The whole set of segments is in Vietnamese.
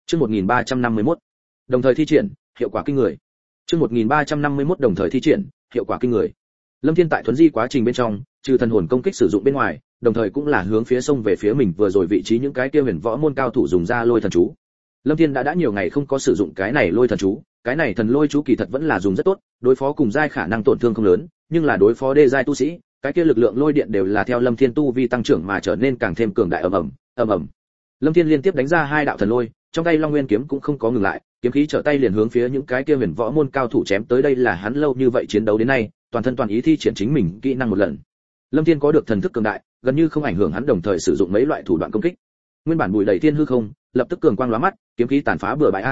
Chương 1351. Đồng thời thi triển, hiệu quả kinh người. Chương 1351 đồng thời thi triển, hiệu quả kinh người. Lâm Thiên tại thuấn di quá trình bên trong, trừ thần hồn công kích sử dụng bên ngoài, đồng thời cũng là hướng phía sông về phía mình vừa rồi vị trí những cái kia huyền võ môn cao thủ dùng ra lôi thần chú. Lâm Thiên đã nhiều ngày không có sử dụng cái này lôi thần chú, cái này thần lôi chú kỳ thật vẫn là dùng rất tốt, đối phó cùng giai khả năng tổn thương không lớn, nhưng là đối phó đê giai tu sĩ, cái kia lực lượng lôi điện đều là theo Lâm Thiên tu vi tăng trưởng mà trở nên càng thêm cường đại ầm ầm. Lâm Thiên liên tiếp đánh ra hai đạo thần lôi, trong tay Long Nguyên kiếm cũng không có ngừng lại, kiếm khí trở tay liền hướng phía những cái kia huyền võ môn cao thủ chém tới. Đây là hắn lâu như vậy chiến đấu đến nay, toàn thân toàn ý thi triển chính mình kỹ năng một lần. Lâm Thiên có được thần thức cường đại, gần như không ảnh hưởng hắn đồng thời sử dụng mấy loại thủ đoạn công kích. Nguyên bản bùi đầy thiên hư không, lập tức cường quang lóa mắt, kiếm khí tàn phá bừa bãi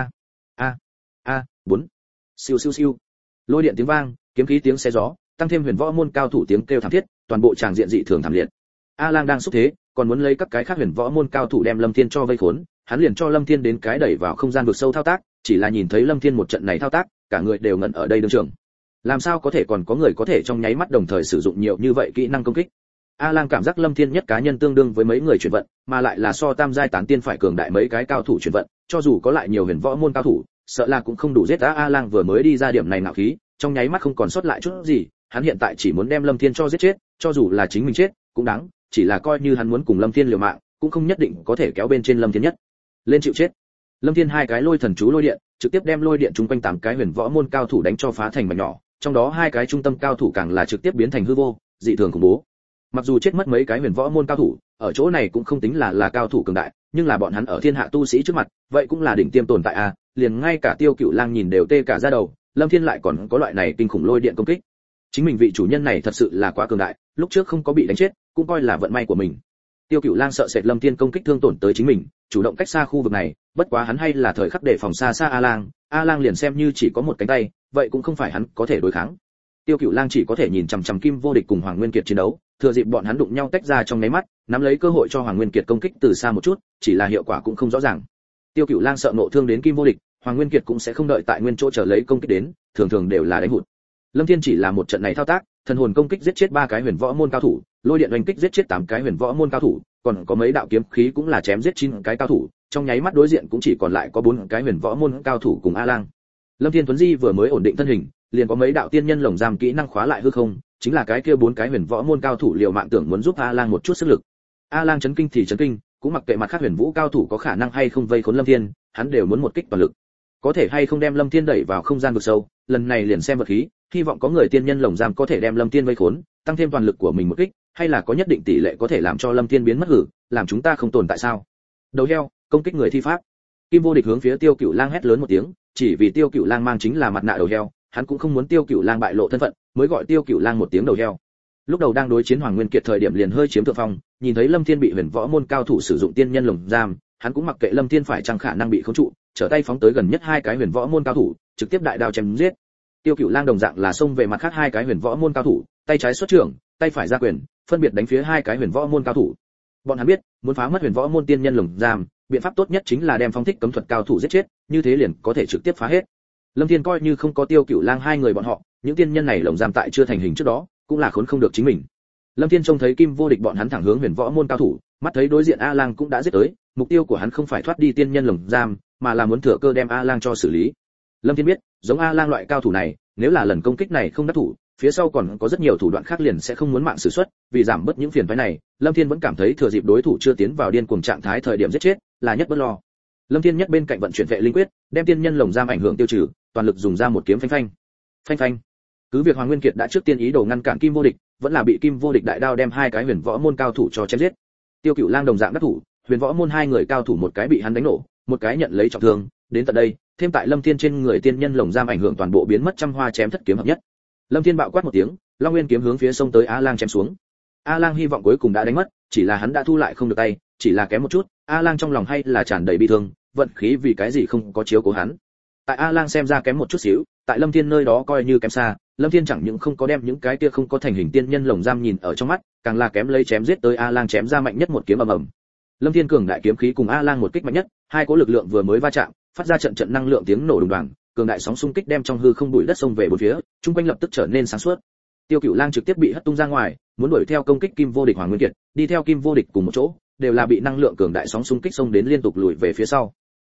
bốn. Siêu siêu siêu. Lôi điện tiếng vang, kiếm khí tiếng xé gió, tăng thêm huyền võ môn cao thủ tiếng kêu thảm thiết, toàn bộ tràng diện dị thường thảm liệt. A Lang đang xúc thế, còn muốn lấy các cái khác huyền võ môn cao thủ đem Lâm Thiên cho vây khốn, hắn liền cho Lâm Thiên đến cái đẩy vào không gian vực sâu thao tác, chỉ là nhìn thấy Lâm Thiên một trận này thao tác, cả người đều ngẩn ở đây đương trường. Làm sao có thể còn có người có thể trong nháy mắt đồng thời sử dụng nhiều như vậy kỹ năng công kích? A Lang cảm giác Lâm Thiên nhất cá nhân tương đương với mấy người chuyển vận, mà lại là so tam giai tán tiên phải cường đại mấy cái cao thủ chuyển vận, cho dù có lại nhiều huyền võ môn cao thủ, sợ là cũng không đủ giết. A Lang vừa mới đi ra điểm này nạo khí, trong nháy mắt không còn sót lại chút gì, hắn hiện tại chỉ muốn đem Lâm Thiên cho giết chết, cho dù là chính mình chết, cũng đáng, chỉ là coi như hắn muốn cùng Lâm Thiên liều mạng, cũng không nhất định có thể kéo bên trên Lâm Thiên nhất. Lên chịu chết. Lâm Thiên hai cái lôi thần chú lôi điện, trực tiếp đem lôi điện chung quanh 8 cái huyền võ môn cao thủ đánh cho phá thành mảnh nhỏ, trong đó hai cái trung tâm cao thủ càng là trực tiếp biến thành hư vô, dị thường khủng bố. Mặc dù chết mất mấy cái huyền võ môn cao thủ, ở chỗ này cũng không tính là cao thủ cường đại, nhưng là bọn hắn ở thiên hạ tu sĩ trước mặt, vậy cũng là đỉnh tiêm tồn tại a, liền ngay cả Tiêu Cựu Lang nhìn đều tê cả da đầu, Lâm Thiên lại còn có loại này kinh khủng lôi điện công kích. Chính mình vị chủ nhân này thật sự là quá cường đại, lúc trước không có bị đánh chết, cũng coi là vận may của mình. Tiêu Cựu Lang sợ sệt Lâm Thiên công kích thương tổn tới chính mình, chủ động cách xa khu vực này, bất quá hắn hay là thời khắc để phòng xa xa A Lang liền xem như chỉ có một cánh tay, vậy cũng không phải hắn có thể đối kháng. Tiêu Cựu Lang chỉ có thể nhìn chằm chằm Kim Vô Địch cùng Hoàng Nguyên Kiệt chiến đấu, thừa dịp bọn hắn đụng nhau tách ra trong nháy mắt, nắm lấy cơ hội cho Hoàng Nguyên Kiệt công kích từ xa một chút, chỉ là hiệu quả cũng không rõ ràng. Tiêu Cựu Lang sợ nộ thương đến Kim Vô Địch, Hoàng Nguyên Kiệt cũng sẽ không đợi tại nguyên chỗ chờ lấy công kích đến, thường thường đều là đánh hụt. Lâm Thiên chỉ là một trận này thao tác, thần hồn công kích giết chết 3 cái huyền võ môn cao thủ, lôi điện oanh kích giết chết 8 cái huyền võ môn cao thủ, còn có mấy đạo kiếm khí cũng là chém giết 9 cái cao thủ, trong nháy mắt đối diện cũng chỉ còn lại có 4 cái huyền võ môn cao thủ cùng A Lang. Lâm Thiên Tuấn Di vừa mới ổn định thân hình, liền có mấy đạo tiên nhân lồng giam kỹ năng khóa lại hư không, chính là cái kia 4 cái huyền võ môn cao thủ liều mạng tưởng muốn giúp A Lang một chút sức lực. A Lang chấn kinh thì chấn kinh, cũng mặc kệ mặt khác huyền vũ cao thủ có khả năng hay không vây khốn Lâm Thiên, hắn đều muốn một kích toàn lực. Có thể hay không đem Lâm Thiên đẩy vào không gian vực sâu, lần này liền xem vật khí, hy vọng có người tiên nhân lồng giam có thể đem Lâm Thiên vây khốn, tăng thêm toàn lực của mình một kích, hay là có nhất định tỷ lệ có thể làm cho Lâm Thiên biến mất hử, làm chúng ta không tồn tại sao? Đầu heo, công kích người thi pháp. Kim Vô Địch hướng phía Tiêu Cựu Lang hét lớn một tiếng, chỉ vì Tiêu Cựu Lang mang chính là mặt nạ đầu heo, hắn cũng không muốn Tiêu Cựu Lang bại lộ thân phận, mới gọi Tiêu Cựu Lang một tiếng đầu heo. Lúc đầu đang đối chiến Hoàng Nguyên Kiệt thời điểm liền hơi chiếm thượng phong, nhìn thấy Lâm Thiên bị huyền võ môn cao thủ sử dụng tiên nhân lồng giam, hắn cũng mặc kệ Lâm Thiên phải chăng khả năng bị khống trụ, trở tay phóng tới gần nhất 2 cái huyền võ môn cao thủ, trực tiếp đại đao chém giết. Tiêu Cựu Lang đồng dạng là xông về mặt khác 2 cái huyền võ môn cao thủ, tay trái xuất trưởng, tay phải ra quyền, phân biệt đánh phía 2 cái huyền võ môn cao thủ. Bọn hắn biết, muốn phá mất huyền võ môn tiên nhân lồng giam, biện pháp tốt nhất chính là đem phong thích cấm thuật cao thủ giết chết, như thế liền có thể trực tiếp phá hết. Lâm Thiên coi như không có Tiêu Cựu Lang 2 người bọn họ, những tiên nhân này lồng giam tại chưa thành hình trước đó, cũng là khốn không được chính mình. Lâm Thiên trông thấy Kim Vô Địch bọn hắn thẳng hướng huyền võ môn cao thủ, mắt thấy đối diện A Lang cũng đã giết tới, mục tiêu của hắn không phải thoát đi tiên nhân lồng giam, mà là muốn thừa cơ đem A Lang cho xử lý. Lâm Thiên biết, giống A Lang loại cao thủ này, nếu là lần công kích này không đắc thủ, phía sau còn có rất nhiều thủ đoạn khác liền sẽ không muốn mạng sử xuất, vì giảm bớt những phiền phức này, Lâm Thiên vẫn cảm thấy thừa dịp đối thủ chưa tiến vào điên cuồng trạng thái thời điểm giết chết, là nhất bất lo. Lâm Thiên nhất bên cạnh vận chuyển vệ linh quyết, đem tiên nhân lồng giam ảnh hưởng tiêu trừ, toàn lực dùng ra một kiếm phanh phanh. Phanh phanh. Cứ việc Hoàng Nguyên Kiệt đã trước tiên ý đồ ngăn cản Kim Vô Địch, vẫn là bị Kim Vô Địch đại đao đem 2 cái huyền võ môn cao thủ cho chém giết. Tiêu Cựu Lang đồng dạng đắc thủ, huyền võ môn 2 người cao thủ một cái bị hắn đánh nổ, một cái nhận lấy trọng thương, đến tận đây, thêm tại Lâm Thiên trên người tiên nhân lồng giam ảnh hưởng toàn bộ biến mất trăm hoa chém thất kiếm hợp nhất. Lâm Thiên bạo quát một tiếng, Long Nguyên kiếm hướng phía sông tới A Lang chém xuống. A Lang hy vọng cuối cùng đã đánh mất, chỉ là hắn đã thu lại không được tay, chỉ là kém một chút, A Lang trong lòng hay là tràn đầy bi thương, vận khí vì cái gì không có chiếu cố hắn. Tại A Lang xem ra kém một chút xíu, tại Lâm Thiên nơi đó coi như kém xa, Lâm Thiên chẳng những không có đem những cái kia không có thành hình tiên nhân lồng giam nhìn ở trong mắt, càng là kém lấy chém giết tới A Lang chém ra mạnh nhất một kiếm ầm ầm. Lâm Thiên cường đại kiếm khí cùng A Lang một kích mạnh nhất, hai cỗ lực lượng vừa mới va chạm, phát ra trận trận năng lượng tiếng nổ đùng đoàng, cường đại sóng xung kích đem trong hư không bụi đất xông về bốn phía, trung quanh lập tức trở nên sáng suốt. Tiêu Cựu Lang trực tiếp bị hất tung ra ngoài, muốn đuổi theo công kích Kim Vô Địch Hoàng Nguyên Kiệt, đi theo Kim Vô Địch cùng một chỗ, đều là bị năng lượng cường đại sóng xung kích xông đến liên tục lùi về phía sau.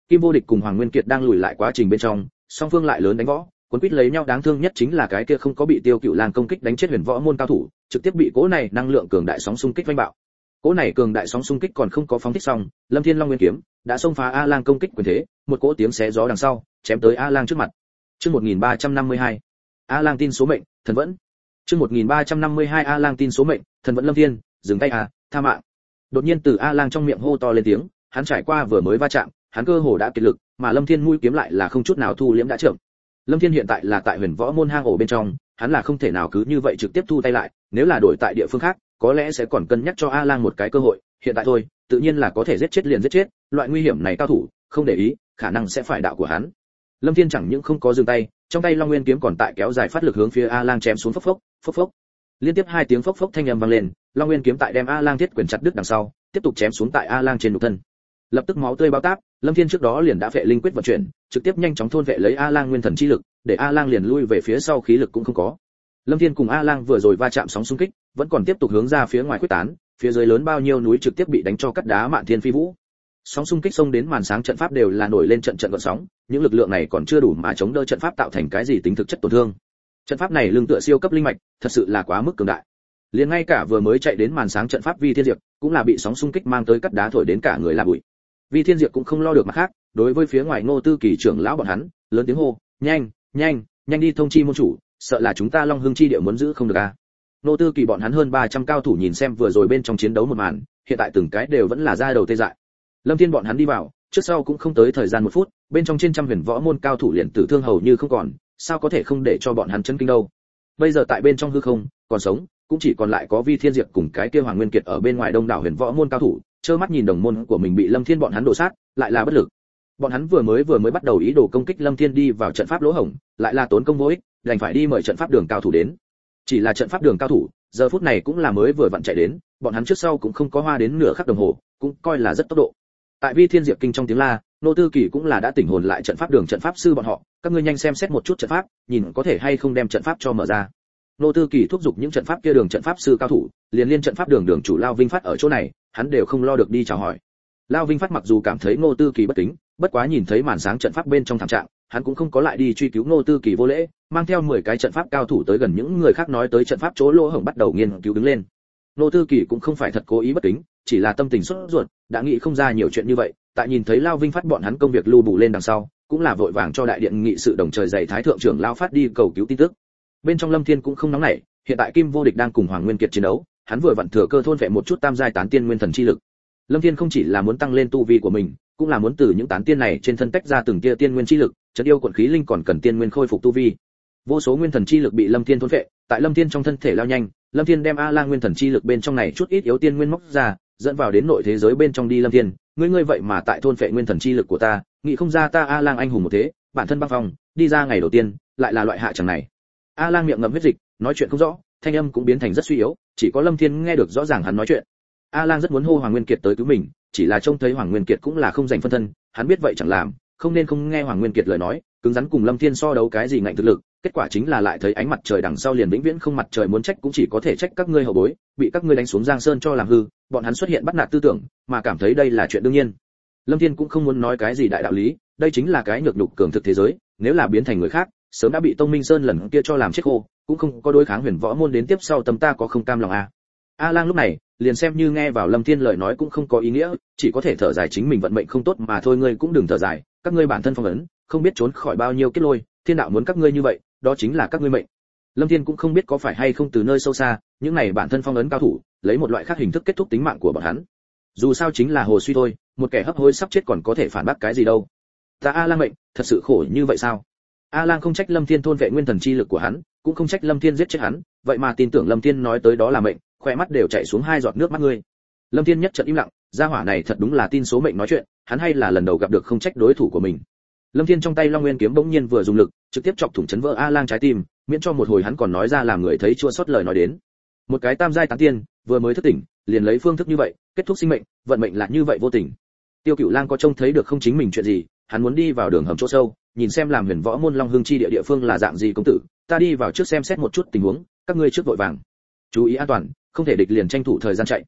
Kim Vô Địch cùng Hoàng Nguyên Kiệt đang lùi lại quá trình bên trong, song phương lại lớn đánh võ, cuốn quýt lấy nhau. Đáng thương nhất chính là cái kia không có bị Tiêu Cựu Lang công kích đánh chết huyền võ môn cao thủ, trực tiếp bị cỗ này năng lượng cường đại sóng xung kích vênh bạo. Cỗ này cường đại sóng xung kích còn không có phóng thích xong, Lâm Thiên Long Nguyên kiếm đã xông phá A Lang công kích quyền thế, một cỗ tiếng xé gió đằng sau, chém tới A Lang trước mặt. Chương 1352. A Lang tin số mệnh, thần vẫn. Chương 1352 A Lang tin số mệnh, thần vẫn. Lâm Thiên, dừng tay à, tha mạng. Đột nhiên từ A Lang trong miệng hô to lên tiếng, hắn trải qua vừa mới va chạm, hắn cơ hồ đã kiệt lực, mà Lâm Thiên mũi kiếm lại là không chút nào thu liễm đã chậm. Lâm Thiên hiện tại là tại huyền võ môn hang ổ bên trong, hắn là không thể nào cứ như vậy trực tiếp thu tay lại, nếu là đổi tại địa phương khác, có lẽ sẽ còn cân nhắc cho A Lang một cái cơ hội, hiện tại thôi, tự nhiên là có thể giết chết liền giết chết, loại nguy hiểm này cao thủ, không để ý, khả năng sẽ phải đạo của hắn. Lâm Thiên chẳng những không có dừng tay, trong tay Long Nguyên kiếm còn tại kéo dài phát lực hướng phía A Lang chém xuống, phốc phốc, phốc phốc. Liên tiếp 2 tiếng phốc phốc thanh âm vang lên, Long Nguyên kiếm tại đem A Lang thiết quyền chặt đứt đằng sau, tiếp tục chém xuống tại A Lang trên nhục thân. Lập tức máu tươi bao táp, Lâm Thiên trước đó liền đã vệ linh quyết vận chuyển, trực tiếp nhanh chóng thôn vệ lấy A Lang nguyên thần chi lực, để A Lang liền lui về phía sau, khí lực cũng không có. Lâm Thiên cùng A Lang vừa rồi va chạm sóng xung kích, vẫn còn tiếp tục hướng ra phía ngoài quyết tán, phía dưới lớn bao nhiêu núi trực tiếp bị đánh cho cắt đá mạn thiên phi vũ. Sóng xung kích xông đến màn sáng trận pháp đều là nổi lên trận trận gợn sóng, những lực lượng này còn chưa đủ mà chống đỡ trận pháp tạo thành cái gì tính thực chất tổn thương. Trận pháp này lưng tựa siêu cấp linh mạch, thật sự là quá mức cường đại. Liền ngay cả vừa mới chạy đến màn sáng trận pháp Vi Thiên Diệp, cũng là bị sóng xung kích mang tới cắt đá thổi đến cả người là bụi. Vi Thiên Diệp cũng không lo được mặt khác, đối với phía ngoài Ngô Tư Kỳ trưởng lão bọn hắn, lớn tiếng hô, nhanh, nhanh, nhanh đi thông chi môn chủ, sợ là chúng ta Long Hưng chi địa muốn giữ không được a. Ngô Tư Kỳ bọn hắn hơn 300 cao thủ nhìn xem vừa rồi bên trong chiến đấu một màn, hiện tại từng cái đều vẫn là da đầu tê dại. Lâm Thiên bọn hắn đi vào, trước sau cũng không tới thời gian 1 phút, bên trong trên trăm huyền võ môn cao thủ liền tử thương hầu như không còn, sao có thể không để cho bọn hắn chấn kinh đâu. Bây giờ tại bên trong hư không, còn sống, cũng chỉ còn lại có Vi Thiên Diệp cùng cái kia Hoàng Nguyên Kiệt ở bên ngoài đông đảo huyền võ môn cao thủ, trơ mắt nhìn đồng môn của mình bị Lâm Thiên bọn hắn đổ sát, lại là bất lực. Bọn hắn vừa mới bắt đầu ý đồ công kích Lâm Thiên đi vào trận pháp lỗ hổng, lại là tốn công vô ích, đành phải đi mời trận pháp đường cao thủ đến. Chỉ là trận pháp đường cao thủ, giờ phút này cũng là mới vừa vặn chạy đến, bọn hắn trước sau cũng không có hoa đến nửa khắc đồng hồ, cũng coi là rất tốc độ. Tại Vi Thiên Diệp kinh trong tiếng la, Nô Tư Kỳ cũng là đã tỉnh hồn lại trận pháp đường trận pháp sư bọn họ, các ngươi nhanh xem xét một chút trận pháp, nhìn có thể hay không đem trận pháp cho mở ra. Nô Tư Kỳ thúc giục những trận pháp kia đường trận pháp sư cao thủ, liền liên trận pháp đường đường chủ Lao Vinh Phát ở chỗ này, hắn đều không lo được đi chào hỏi. Lao Vinh Phát mặc dù cảm thấy Nô Tư Kỳ bất kính, bất quá nhìn thấy màn sáng trận pháp bên trong thảm trạng, hắn cũng không có lại đi truy cứu Nô Tư Kỳ vô lễ, mang theo 10 cái trận pháp cao thủ tới gần những người khác nói tới trận pháp chỗ lỗ hổng bắt đầu nghiên cứu đứng lên. Nô Tư Kỳ cũng không phải thật cố ý bất kính, chỉ là tâm tình sốt ruột, đã nghĩ không ra nhiều chuyện như vậy, tại nhìn thấy Lao Vinh Phát bọn hắn công việc lưu bù lên đằng sau, cũng là vội vàng cho đại điện nghị sự đồng trời dày thái thượng trưởng Lao Phát đi cầu cứu tin tức. Bên trong Lâm Thiên cũng không nóng nảy, hiện tại Kim Vô Địch đang cùng Hoàng Nguyên Kiệt chiến đấu, hắn vừa vặn thừa cơ thôn vệ một chút tam giai tán tiên nguyên thần chi lực. Lâm Thiên không chỉ là muốn tăng lên tu vi của mình, cũng là muốn từ những tán tiên này trên thân tách ra từng tia tiên nguyên chi lực, trấn yêu quận khí linh còn cần tiên nguyên khôi phục tu vi. Vô số nguyên thần chi lực bị Lâm Thiên thôn vệ, tại Lâm Thiên trong thân thể lao nhanh, Lâm Thiên đem A Lang nguyên thần chi lực bên trong này chút ít yếu tiên nguyên móc ra, dẫn vào đến nội thế giới bên trong đi. Lâm Thiên, ngươi vậy mà tại thôn vệ nguyên thần chi lực của ta, nghĩ không ra ta A Lang anh hùng một thế, bản thân băng phong, đi ra ngày đầu tiên, lại là loại hạ chẳng này. A Lang miệng ngậm huyết dịch, nói chuyện không rõ, thanh âm cũng biến thành rất suy yếu, chỉ có Lâm Thiên nghe được rõ ràng hắn nói chuyện. A Lang rất muốn hô Hoàng Nguyên Kiệt tới cứu mình, chỉ là trông thấy Hoàng Nguyên Kiệt cũng là không dành phân thân, hắn biết vậy chẳng làm, không nên không nghe Hoàng Nguyên Kiệt lời nói, cứng rắn cùng Lâm Thiên so đấu cái gì ngạnh thực lực, kết quả chính là lại thấy ánh mặt trời đằng sau liền vĩnh viễn không mặt trời, muốn trách cũng chỉ có thể trách các ngươi hậu bối, bị các ngươi đánh xuống Giang Sơn cho làm hư, bọn hắn xuất hiện bắt nạt tư tưởng, mà cảm thấy đây là chuyện đương nhiên. Lâm Thiên cũng không muốn nói cái gì đại đạo lý, đây chính là cái nhược nhục cường thực thế giới, nếu là biến thành người khác, sớm đã bị Tông Minh Sơn lần kia cho làm chết khô, cũng không có đối kháng huyền võ môn đến tiếp sau tâm ta có không cam lòng a. A Lang lúc này, liền xem như nghe vào Lâm Thiên lời nói cũng không có ý nghĩa, chỉ có thể thở dài chính mình vận mệnh không tốt mà thôi. Ngươi cũng đừng thở dài, các ngươi bản thân phong ấn, không biết trốn khỏi bao nhiêu kết lôi, thiên đạo muốn các ngươi như vậy, đó chính là các ngươi mệnh. Lâm Thiên cũng không biết có phải hay không từ nơi sâu xa, những này bản thân phong ấn cao thủ, lấy một loại khác hình thức kết thúc tính mạng của bọn hắn. Dù sao chính là hồ suy thôi, một kẻ hấp hối sắp chết còn có thể phản bác cái gì đâu. Ta A Lang mệnh, thật sự khổ như vậy sao? A Lang không trách Lâm Thiên thôn vệ nguyên thần chi lực của hắn, cũng không trách Lâm Thiên giết chết hắn, vậy mà tin tưởng Lâm Thiên nói tới đó là mệnh, khóe mắt đều chảy xuống 2 giọt nước mắt ngươi. Lâm Thiên nhất trận im lặng, gia hỏa này thật đúng là tin số mệnh nói chuyện, hắn hay là lần đầu gặp được không trách đối thủ của mình. Lâm Thiên trong tay Long Nguyên kiếm bỗng nhiên vừa dùng lực, trực tiếp chọc thủng chấn vỡ A Lang trái tim, miễn cho một hồi hắn còn nói ra làm người thấy chua xót lời nói đến. Một cái tam giai tán tiên, vừa mới thức tỉnh, liền lấy phương thức như vậy, kết thúc sinh mệnh, vận mệnh là như vậy vô tình. Tiêu Cửu Lang có trông thấy được không chính mình chuyện gì, hắn muốn đi vào đường hầm chỗ sâu, nhìn xem làm huyền võ môn Long Hưng chi địa phương là dạng gì. Công tử, ta đi vào trước xem xét một chút tình huống, các ngươi trước vội vàng. Chú ý an toàn, không thể địch liền tranh thủ thời gian chạy.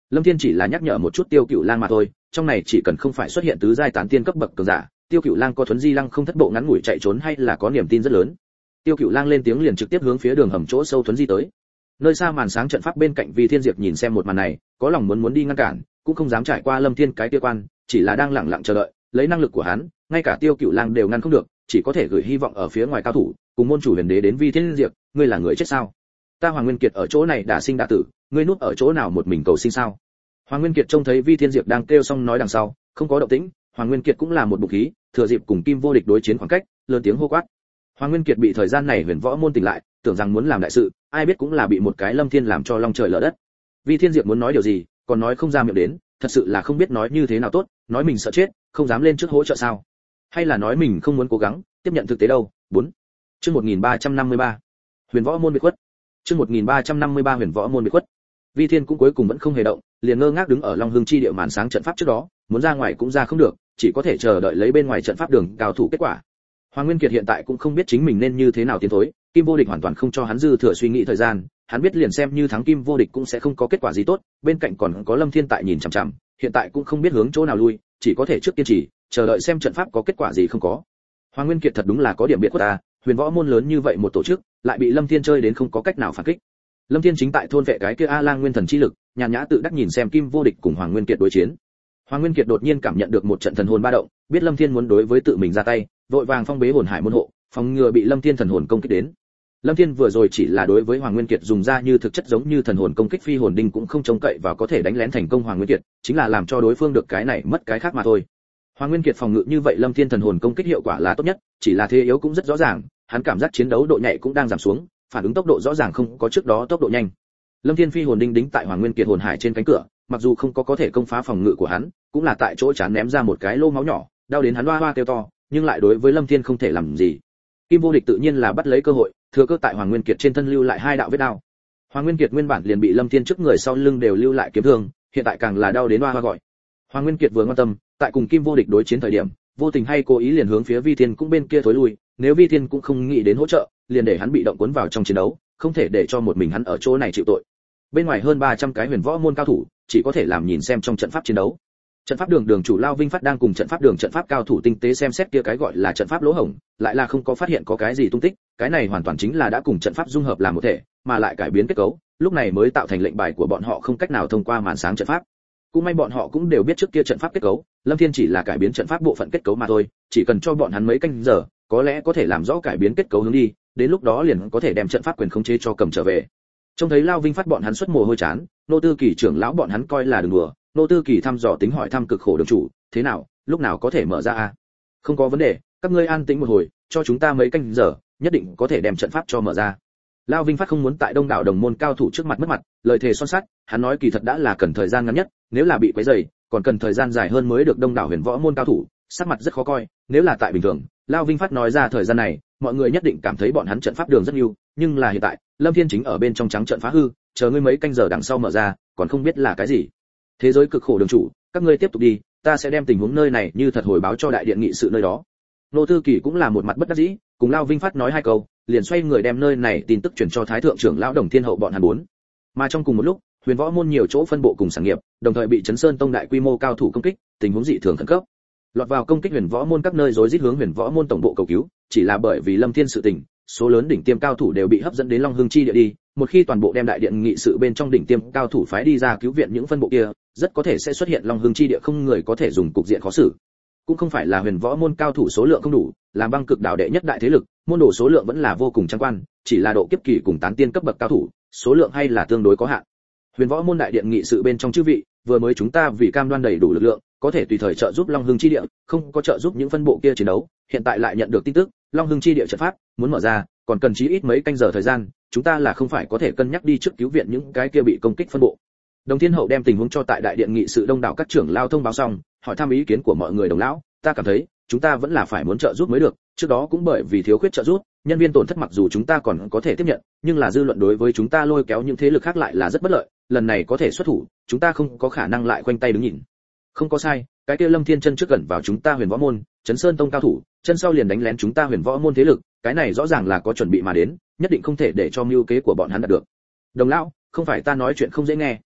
Lâm Thiên chỉ là nhắc nhở một chút Tiêu Cựu Lang mà thôi, trong này chỉ cần không phải xuất hiện tứ giai tán tiên cấp bậc cường giả, Tiêu Cựu Lang có thuấn di lăng không thất bộ ngắn ngủi chạy trốn hay là có niềm tin rất lớn. Tiêu Cựu Lang lên tiếng liền trực tiếp hướng phía đường hầm chỗ sâu thuấn di tới. Nơi xa màn sáng trận pháp bên cạnh Vi Thiên Diệp nhìn xem một màn này, có lòng muốn đi ngăn cản, cũng không dám trải qua Lâm Thiên cái kia quan, chỉ là đang lặng lặng chờ đợi, lấy năng lực của hắn, ngay cả Tiêu Cựu Lang đều ngăn không được, chỉ có thể gửi hy vọng ở phía ngoài cao thủ, cùng môn chủ Huyền Đế đến Vi Thiên Diệp, ngươi là người chết sao? Ta Hoàng Nguyên Kiệt ở chỗ này đã sinh đã tử, ngươi núp ở chỗ nào một mình cầu sinh sao? Hoàng Nguyên Kiệt trông thấy Vi Thiên Diệp đang kêu xong nói đằng sau, không có động tĩnh, Hoàng Nguyên Kiệt cũng là một bụng khí, thừa dịp cùng Kim Vô Địch đối chiến khoảng cách, lớn tiếng hô quát. Hoàng Nguyên Kiệt bị thời gian này Huyền Võ môn tỉnh lại, tưởng rằng muốn làm đại sự, ai biết cũng là bị một cái Lâm Thiên làm cho long trời lở đất. Vi Thiên Diệp muốn nói điều gì, còn nói không ra miệng đến, thật sự là không biết nói như thế nào tốt, nói mình sợ chết, không dám lên trước hỗ trợ sao? Hay là nói mình không muốn cố gắng, tiếp nhận thực tế đâu? 4. Chương 1353. Huyền Võ môn bị khuất. Chương 1353 Huyền Võ môn bị khuất. Vi Thiên cũng cuối cùng vẫn không hề động, liền ngơ ngác đứng ở Long Hưng chi địa màn sáng trận pháp trước đó, muốn ra ngoài cũng ra không được, chỉ có thể chờ đợi lấy bên ngoài trận pháp đường cao thủ kết quả. Hoàng Nguyên Kiệt hiện tại cũng không biết chính mình nên như thế nào tiến thối, Kim Vô Địch hoàn toàn không cho hắn dư thừa suy nghĩ thời gian, hắn biết liền xem như thắng Kim Vô Địch cũng sẽ không có kết quả gì tốt, bên cạnh còn có Lâm Thiên tại nhìn chằm chằm, hiện tại cũng không biết hướng chỗ nào lui, chỉ có thể trước kiên trì, chờ đợi xem trận pháp có kết quả gì không có. Hoàng Nguyên Kiệt thật đúng là có điểm biệt khuất ta, Huyền Võ môn lớn như vậy một tổ chức, lại bị Lâm Thiên chơi đến không có cách nào phản kích. Lâm Thiên chính tại thôn vệ cái kia A Lang Nguyên Thần chi lực, nhàn nhã tự đắc nhìn xem Kim Vô Địch cùng Hoàng Nguyên Kiệt đối chiến. Hoàng Nguyên Kiệt đột nhiên cảm nhận được một trận thần hồn ba động, biết Lâm Thiên muốn đối với tự mình ra tay, vội vàng phong bế hồn hải môn hộ, phòng ngừa bị Lâm Thiên thần hồn công kích đến. Lâm Thiên vừa rồi chỉ là đối với Hoàng Nguyên Kiệt dùng ra như thực chất giống như thần hồn công kích phi hồn đinh cũng không trông cậy vào có thể đánh lén thành công Hoàng Nguyên Kiệt, chính là làm cho đối phương được cái này mất cái khác mà thôi. Hoàng Nguyên Kiệt phòng ngự như vậy Lâm Thiên thần hồn công kích hiệu quả là tốt nhất, chỉ là thế yếu cũng rất rõ ràng, hắn cảm giác chiến đấu độ nhạy cũng đang giảm xuống, phản ứng tốc độ rõ ràng không có trước đó tốc độ nhanh. Lâm Thiên phi hồn đinh đính tại Hoàng Nguyên Kiệt hồn hải trên cánh cửa, mặc dù không có thể công phá phòng ngự của hắn, cũng là tại chỗ chán ném ra một cái lỗ máu nhỏ, đau đến hắn oa oa kêu to, nhưng lại đối với Lâm Thiên không thể làm gì. Kim Vô Địch tự nhiên là bắt lấy cơ hội, thừa cơ tại Hoàng Nguyên Kiệt trên thân lưu lại 2 đạo vết đao. Hoàng Nguyên Kiệt nguyên bản liền bị Lâm Thiên trước người sau lưng đều lưu lại kiếm thương, hiện tại càng là đau đến oa oa gọi. Hoàng Nguyên Kiệt vừa quan tâm, tại cùng Kim Vô Địch đối chiến thời điểm, vô tình hay cố ý liền hướng phía Vi Thiên cũng bên kia thối lui, nếu Vi Thiên cũng không nghĩ đến hỗ trợ, liền để hắn bị động cuốn vào trong chiến đấu, không thể để cho một mình hắn ở chỗ này chịu tội. Bên ngoài hơn 300 cái Huyền Võ môn cao thủ, chỉ có thể làm nhìn xem trong trận pháp chiến đấu. Trận pháp đường chủ Lao Vinh Phát đang cùng trận pháp cao thủ tinh tế xem xét kia cái gọi là trận pháp lỗ hổng, lại là không có phát hiện có cái gì tung tích, cái này hoàn toàn chính là đã cùng trận pháp dung hợp làm một thể, mà lại cải biến kết cấu, lúc này mới tạo thành lệnh bài của bọn họ không cách nào thông qua màn sáng trận pháp. Cũng may bọn họ cũng đều biết trước kia trận pháp kết cấu, Lâm Thiên chỉ là cải biến trận pháp bộ phận kết cấu mà thôi, chỉ cần cho bọn hắn mấy canh giờ, có lẽ có thể làm rõ cải biến kết cấu hướng đi, đến lúc đó liền có thể đem trận pháp quyền khống chế cho cầm trở về. Trông thấy Lao Vinh Phát bọn hắn xuất mồ hôi chán, Nô Tư Kỳ trưởng lão bọn hắn coi là đừng đùa, Nô Tư Kỳ thăm dò tính hỏi thăm cực khổ đường chủ, thế nào, lúc nào có thể mở ra a? Không có vấn đề, các ngươi an tĩnh một hồi, cho chúng ta mấy canh giờ, nhất định có thể đem trận pháp cho mở ra. Lao Vinh Phát không muốn tại đông đảo đồng môn cao thủ trước mặt mất mặt, lời thề son sắt, hắn nói kỳ thật đã là cần thời gian ngắn nhất, nếu là bị quấy rầy, còn cần thời gian dài hơn mới được đông đảo Huyền Võ môn cao thủ, sắc mặt rất khó coi, nếu là tại bình thường, Lao Vinh Phát nói ra thời gian này, mọi người nhất định cảm thấy bọn hắn trận pháp đường rất ưu, nhưng là hiện tại, Lâm Thiên chính ở bên trong trắng trận phá hư, chờ ngươi mấy canh giờ đằng sau mở ra, còn không biết là cái gì. Thế giới cực khổ đường chủ, các ngươi tiếp tục đi, ta sẽ đem tình huống nơi này như thật hồi báo cho đại điện nghị sự nơi đó. Nô Tư Kỳ cũng là một mặt bất đắc dĩ, cùng Lao Vinh Phát nói 2 câu, liền xoay người đem nơi này tin tức truyền cho Thái thượng trưởng lão Đồng Thiên Hậu bọn hắn 4. Mà trong cùng một lúc, Huyền Võ môn nhiều chỗ phân bộ cùng sản nghiệp, đồng thời bị Chấn Sơn Tông đại quy mô cao thủ công kích, tình huống dị thường khẩn cấp. Lọt vào công kích Huyền Võ môn các nơi rối rít hướng Huyền Võ môn tổng bộ cầu cứu, chỉ là bởi vì Lâm Thiên sự tình, số lớn đỉnh tiêm cao thủ đều bị hấp dẫn đến Long Hưng chi địa đi, một khi toàn bộ đem đại điện nghị sự bên trong đỉnh tiêm cao thủ phái đi ra cứu viện những phân bộ kia, rất có thể sẽ xuất hiện Long Hưng chi địa không người có thể dùng cục diện khó xử. Cũng không phải là Huyền Võ môn cao thủ số lượng không đủ, làm Băng Cực đảo đệ nhất đại thế lực, môn đồ số lượng vẫn là vô cùng trắng quan, chỉ là độ kiếp kỳ cùng tán tiên cấp bậc cao thủ, số lượng hay là tương đối có hạn. Huyền Võ môn đại điện nghị sự bên trong chư vị, vừa mới chúng ta vì cam đoan đầy đủ lực lượng, có thể tùy thời trợ giúp Long Hưng chi địa, không có trợ giúp những phân bộ kia chiến đấu, hiện tại lại nhận được tin tức, Long Hưng chi địa trận pháp muốn mở ra, còn cần chí ít mấy canh giờ thời gian, chúng ta là không phải có thể cân nhắc đi trước cứu viện những cái kia bị công kích phân bộ. Đồng Thiên Hậu đem tình huống cho tại đại điện nghị sự đông đảo các trưởng lao thông báo xong, hỏi thăm ý kiến của mọi người đồng lão, ta cảm thấy, chúng ta vẫn là phải muốn trợ giúp mới được, trước đó cũng bởi vì thiếu khuyết trợ giúp, nhân viên tổn thất mặc dù chúng ta còn có thể tiếp nhận, nhưng là dư luận đối với chúng ta lôi kéo những thế lực khác lại là rất bất lợi, lần này có thể xuất thủ, chúng ta không có khả năng lại khoanh tay đứng nhìn. Không có sai, cái kia Lâm Thiên chân trước gần vào chúng ta Huyền Võ môn, Chấn Sơn Tông cao thủ, chân sau liền đánh lén chúng ta Huyền Võ môn thế lực, cái này rõ ràng là có chuẩn bị mà đến, nhất định không thể để cho mưu kế của bọn hắn đạt được. Đồng lão, không phải ta nói chuyện không dễ nghe,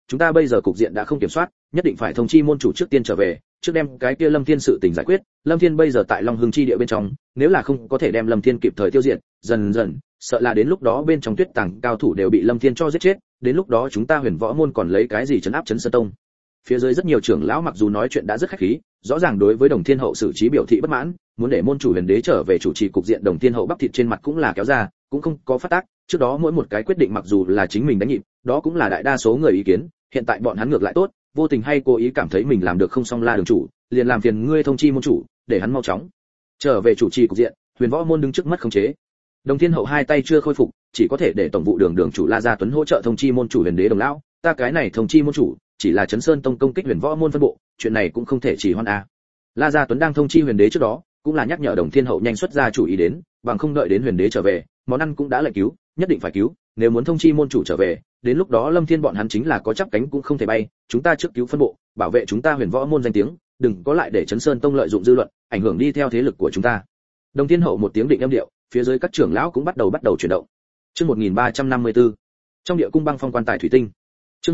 chúng ta bây giờ cục diện đã không kiểm soát, nhất định phải thông chi môn chủ trước tiên trở về, trước đem cái kia Lâm Thiên sự tình giải quyết. Lâm Thiên bây giờ tại Long Hưng chi địa bên trong, nếu là không có thể đem Lâm Thiên kịp thời tiêu diệt, dần dần sợ là đến lúc đó bên trong Tuyết Tàng cao thủ đều bị Lâm Thiên cho giết chết, đến lúc đó chúng ta Huyền Võ môn còn lấy cái gì trấn áp Trấn Sơn Tông. Phía dưới rất nhiều trưởng lão mặc dù nói chuyện đã rất khách khí, rõ ràng đối với Đồng Thiên Hậu xử trí biểu thị bất mãn, muốn để môn chủ Huyền Đế trở về chủ trì cục diện. Đồng Thiên Hậu bắp thịt trên mặt cũng là kéo ra, cũng không có phát tác, trước đó mỗi một cái quyết định mặc dù là chính mình đánh nhịp, đó cũng là đại đa số người ý kiến, hiện tại bọn hắn ngược lại tốt, vô tình hay cố ý cảm thấy mình làm được không xong la đường chủ, liền làm phiền ngươi thông chi môn chủ, để hắn mau chóng trở về chủ trì cục diện. Huyền Võ môn đứng trước mất khống chế. Đồng Thiên Hậu hai tay chưa khôi phục, chỉ có thể để tổng vụ đường chủ La Gia Tuấn hỗ trợ thông chi môn chủ Huyền Đế Đồng lão, ta cái này thông chi môn chủ, chỉ là Trấn Sơn Tông công kích Huyền Võ môn phân bộ, chuyện này cũng không thể chỉ hoãn a. La Gia Tuấn đang thông chi Huyền Đế trước đó, cũng là nhắc nhở Đồng Thiên Hậu nhanh xuất ra chủ ý đến, bằng không đợi đến Huyền Đế trở về, món ăn cũng đã lệnh cứu, nhất định phải cứu, nếu muốn thông chi môn chủ trở về, đến lúc đó Lâm Thiên bọn hắn chính là có chắp cánh cũng không thể bay, chúng ta trước cứu phân bộ, bảo vệ chúng ta Huyền Võ môn danh tiếng, đừng có lại để Trấn Sơn Tông lợi dụng dư luận, ảnh hưởng đi theo thế lực của chúng ta. Đồng Thiên Hậu một tiếng định âm điệu, phía dưới các trưởng lão cũng bắt đầu chuyển động. Chương 1354. Trong địa cung băng phong quan tài thủy tinh. Chương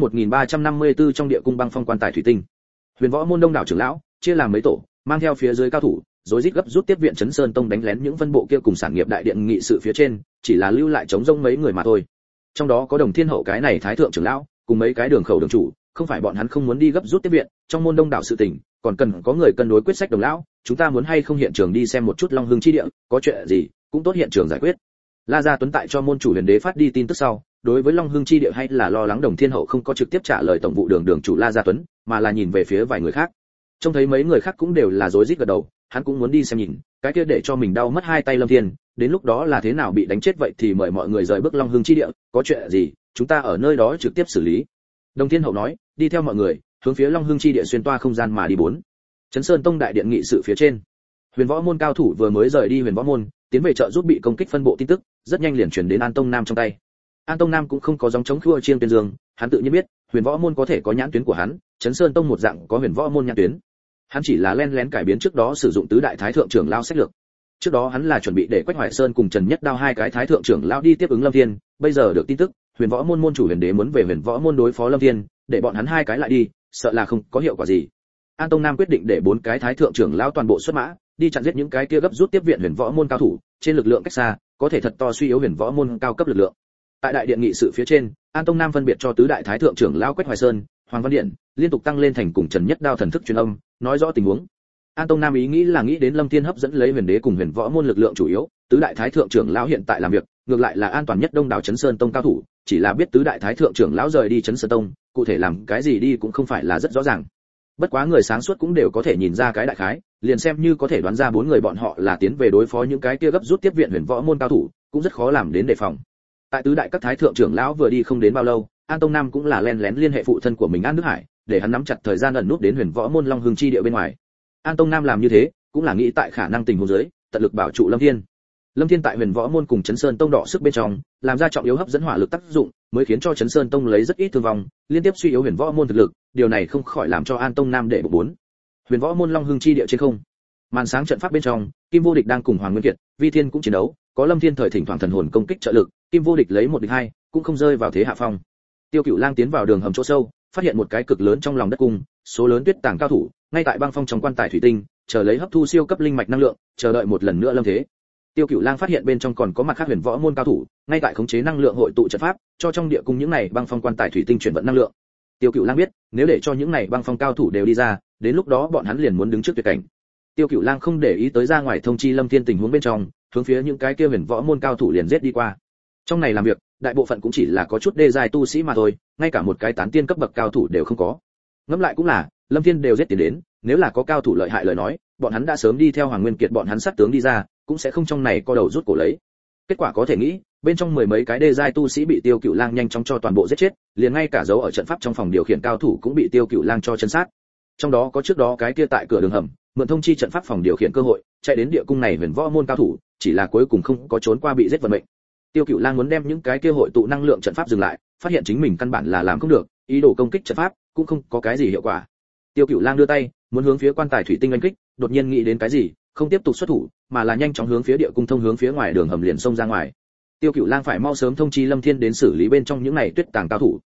1354 trong địa cung băng phong quan tài thủy tinh. Huyền Võ môn đông đảo trưởng lão, chia làm mấy tổ, mang theo phía dưới cao thủ, rối rít gấp rút tiếp viện Trấn Sơn Tông đánh lén những phân bộ kia cùng sản nghiệp đại điện nghị sự phía trên, chỉ là lưu lại chống rông mấy người mà thôi. Trong đó có Đồng Thiên Hậu cái này thái thượng trưởng lão, cùng mấy cái đường khẩu đường chủ, không phải bọn hắn không muốn đi gấp rút tiếp viện, trong môn đông đảo sự tình, còn cần có người cân đối quyết sách. Đồng lão, chúng ta muốn hay không hiện trường đi xem một chút Long Hưng chi địa, có chuyện gì cũng tốt hiện trường giải quyết. La Gia Tuấn tại cho môn chủ Huyền Đế phát đi tin tức sau, đối với Long Hưng chi địa hay là lo lắng Đồng Thiên Hậu không có trực tiếp trả lời tổng vụ đường chủ La Gia Tuấn, mà là nhìn về phía vài người khác. Trông thấy mấy người khác cũng đều là rối rít gật đầu, hắn cũng muốn đi xem nhìn, cái kia để cho mình đau mất hai tay Lâm Thiên, đến lúc đó là thế nào bị đánh chết vậy thì mời mọi người rời bước Long Hưng chi địa, có chuyện gì, chúng ta ở nơi đó trực tiếp xử lý. Đồng Thiên Hậu nói, đi theo mọi người, hướng phía Long Hưng chi địa xuyên toa không gian mà đi. 4. Trấn Sơn Tông đại điện nghị sự phía trên. Huyền Võ môn cao thủ vừa mới rời đi Huyền Võ môn, tiến về trợ giúp bị công kích phân bộ tin tức, rất nhanh liền truyền đến An Tông Nam trong tay. An Tông Nam cũng không có gióng chống khua chiêng tuyên dương, hắn tự nhiên biết, Huyền Võ môn có thể có nhãn tuyến của hắn, Trấn Sơn Tông một dạng có Huyền Võ môn nhãn tuyến. Hắn chỉ là lén lén cải biến trước đó sử dụng tứ đại thái thượng trưởng lão sách lược. Trước đó hắn là chuẩn bị để Quách Hoài Sơn cùng Trần Nhất Đao hai cái thái thượng trưởng lão đi tiếp ứng Lâm Thiên, bây giờ được tin tức, Huyền Võ môn môn chủ Huyền Đế muốn về Huyền Võ môn đối phó Lâm Thiên, để bọn hắn hai cái lại đi, sợ là không có hiệu quả gì. An Tông Nam quyết định để 4 cái thái thượng trưởng lão toàn bộ xuất mã, đi chặn giết những cái kia gấp rút tiếp viện Huyền Võ môn cao thủ, trên lực lượng cách xa, có thể thật to suy yếu Huyền Võ môn cao cấp lực lượng. Tại đại điện nghị sự phía trên, An Tông Nam phân biệt cho tứ đại thái thượng trưởng lão Quách Hoài Sơn, Hoàng Văn Điện liên tục tăng lên thành cùng Trần Nhất Đao thần thức truyền âm, nói rõ tình huống. An Tông Nam ý nghĩ là nghĩ đến Lâm Thiên hấp dẫn lấy Huyền Đế cùng Huyền Võ môn lực lượng chủ yếu, tứ đại thái thượng trưởng lão hiện tại làm việc, ngược lại là an toàn nhất đông đảo Trấn Sơn Tông cao thủ, chỉ là biết tứ đại thái thượng trưởng lão rời đi Trấn Sơn Tông, cụ thể làm cái gì đi cũng không phải là rất rõ ràng. Bất quá người sáng suốt cũng đều có thể nhìn ra cái đại khái, liền xem như có thể đoán ra 4 người bọn họ là tiến về đối phó những cái kia gấp rút tiếp viện Huyền Võ môn cao thủ, cũng rất khó làm đến đề phòng. Tại tứ đại các thái thượng trưởng lão vừa đi không đến bao lâu, An Tông Nam cũng là lén lén liên hệ phụ thân của mình An Đức Hải, để hắn nắm chặt thời gian ẩn núp đến Huyền Võ môn Long Hưng chi địa bên ngoài. An Tông Nam làm như thế, cũng là nghĩ tại khả năng tình huống dưới, tận lực bảo trụ Lâm Thiên. Lâm Thiên tại Huyền Võ môn cùng Trấn Sơn Tông đọ sức bên trong, làm ra trọng yếu hấp dẫn hỏa lực tác dụng, mới khiến cho Trấn Sơn Tông lấy rất ít thương vong, liên tiếp suy yếu Huyền Võ môn thực lực, điều này không khỏi làm cho An Tông Nam để bụng 4. Huyền Võ môn Long Hưng chi địa trên không. Màn sáng trận pháp bên trong, Kim Vô Địch đang cùng Hoàng Nguyên Kiệt, Vi Thiên cũng chiến đấu, có Lâm Thiên thời thỉnh thoảng thần hồn công kích trợ lực, Kim Vô Địch lấy 1 địch 2, cũng không rơi vào thế hạ phong. Tiêu Cửu Lang tiến vào đường hầm chỗ sâu, phát hiện một cái cực lớn trong lòng đất cung, số lớn tuyết tàng cao thủ, ngay tại băng phong trong quan tài thủy tinh, chờ lấy hấp thu siêu cấp linh mạch năng lượng, chờ đợi một lần nữa lâm thế. Tiêu Cửu Lang phát hiện bên trong còn có mặt khác Huyền Võ môn cao thủ, ngay tại khống chế năng lượng hội tụ trận pháp, cho trong địa cung những này băng phong quan tài thủy tinh chuyển vận năng lượng. Tiêu Cửu Lang biết, nếu để cho những này băng phong cao thủ đều đi ra, đến lúc đó bọn hắn liền muốn đứng trước tuyệt cảnh. Tiêu Cửu Lang không để ý tới ra ngoài thông chi Lâm Thiên tình huống bên trong, hướng phía những cái kia Huyền Võ môn cao thủ liền giết đi qua. Trong này làm việc, đại bộ phận cũng chỉ là có chút đê giai tu sĩ mà thôi, ngay cả một cái tán tiên cấp bậc cao thủ đều không có. Ngẫm lại cũng là, Lâm Thiên đều giết tiền đến, nếu là có cao thủ lợi hại lời nói, bọn hắn đã sớm đi theo Hoàng Nguyên Kiệt bọn hắn sát tướng đi ra, cũng sẽ không trong này co đầu rút cổ lấy. Kết quả có thể nghĩ, bên trong mười mấy cái đê giai tu sĩ bị Tiêu Cửu Lang nhanh chóng cho toàn bộ giết chết, liền ngay cả dấu ở trận pháp trong phòng điều khiển cao thủ cũng bị Tiêu Cửu Lang cho chân sát. Trong đó có trước đó cái kia tại cửa đường hầm, mượn thông chi trận pháp phòng điều khiển cơ hội, chạy đến địa cung này Huyền Võ môn cao thủ, chỉ là cuối cùng không có trốn qua bị giết vận mệnh. Tiêu Cửu Lang muốn đem những cái kia hội tụ năng lượng trận pháp dừng lại, phát hiện chính mình căn bản là làm không được, ý đồ công kích trận pháp cũng không có cái gì hiệu quả. Tiêu Cửu Lang đưa tay, muốn hướng phía quan tài thủy tinh đánh kích, đột nhiên nghĩ đến cái gì, không tiếp tục xuất thủ, mà là nhanh chóng hướng phía địa cung thông hướng phía ngoài đường hầm liền xông ra ngoài. Tiêu Cửu Lang phải mau sớm thông chi Lâm Thiên đến xử lý bên trong những này tuyết tàng cao thủ.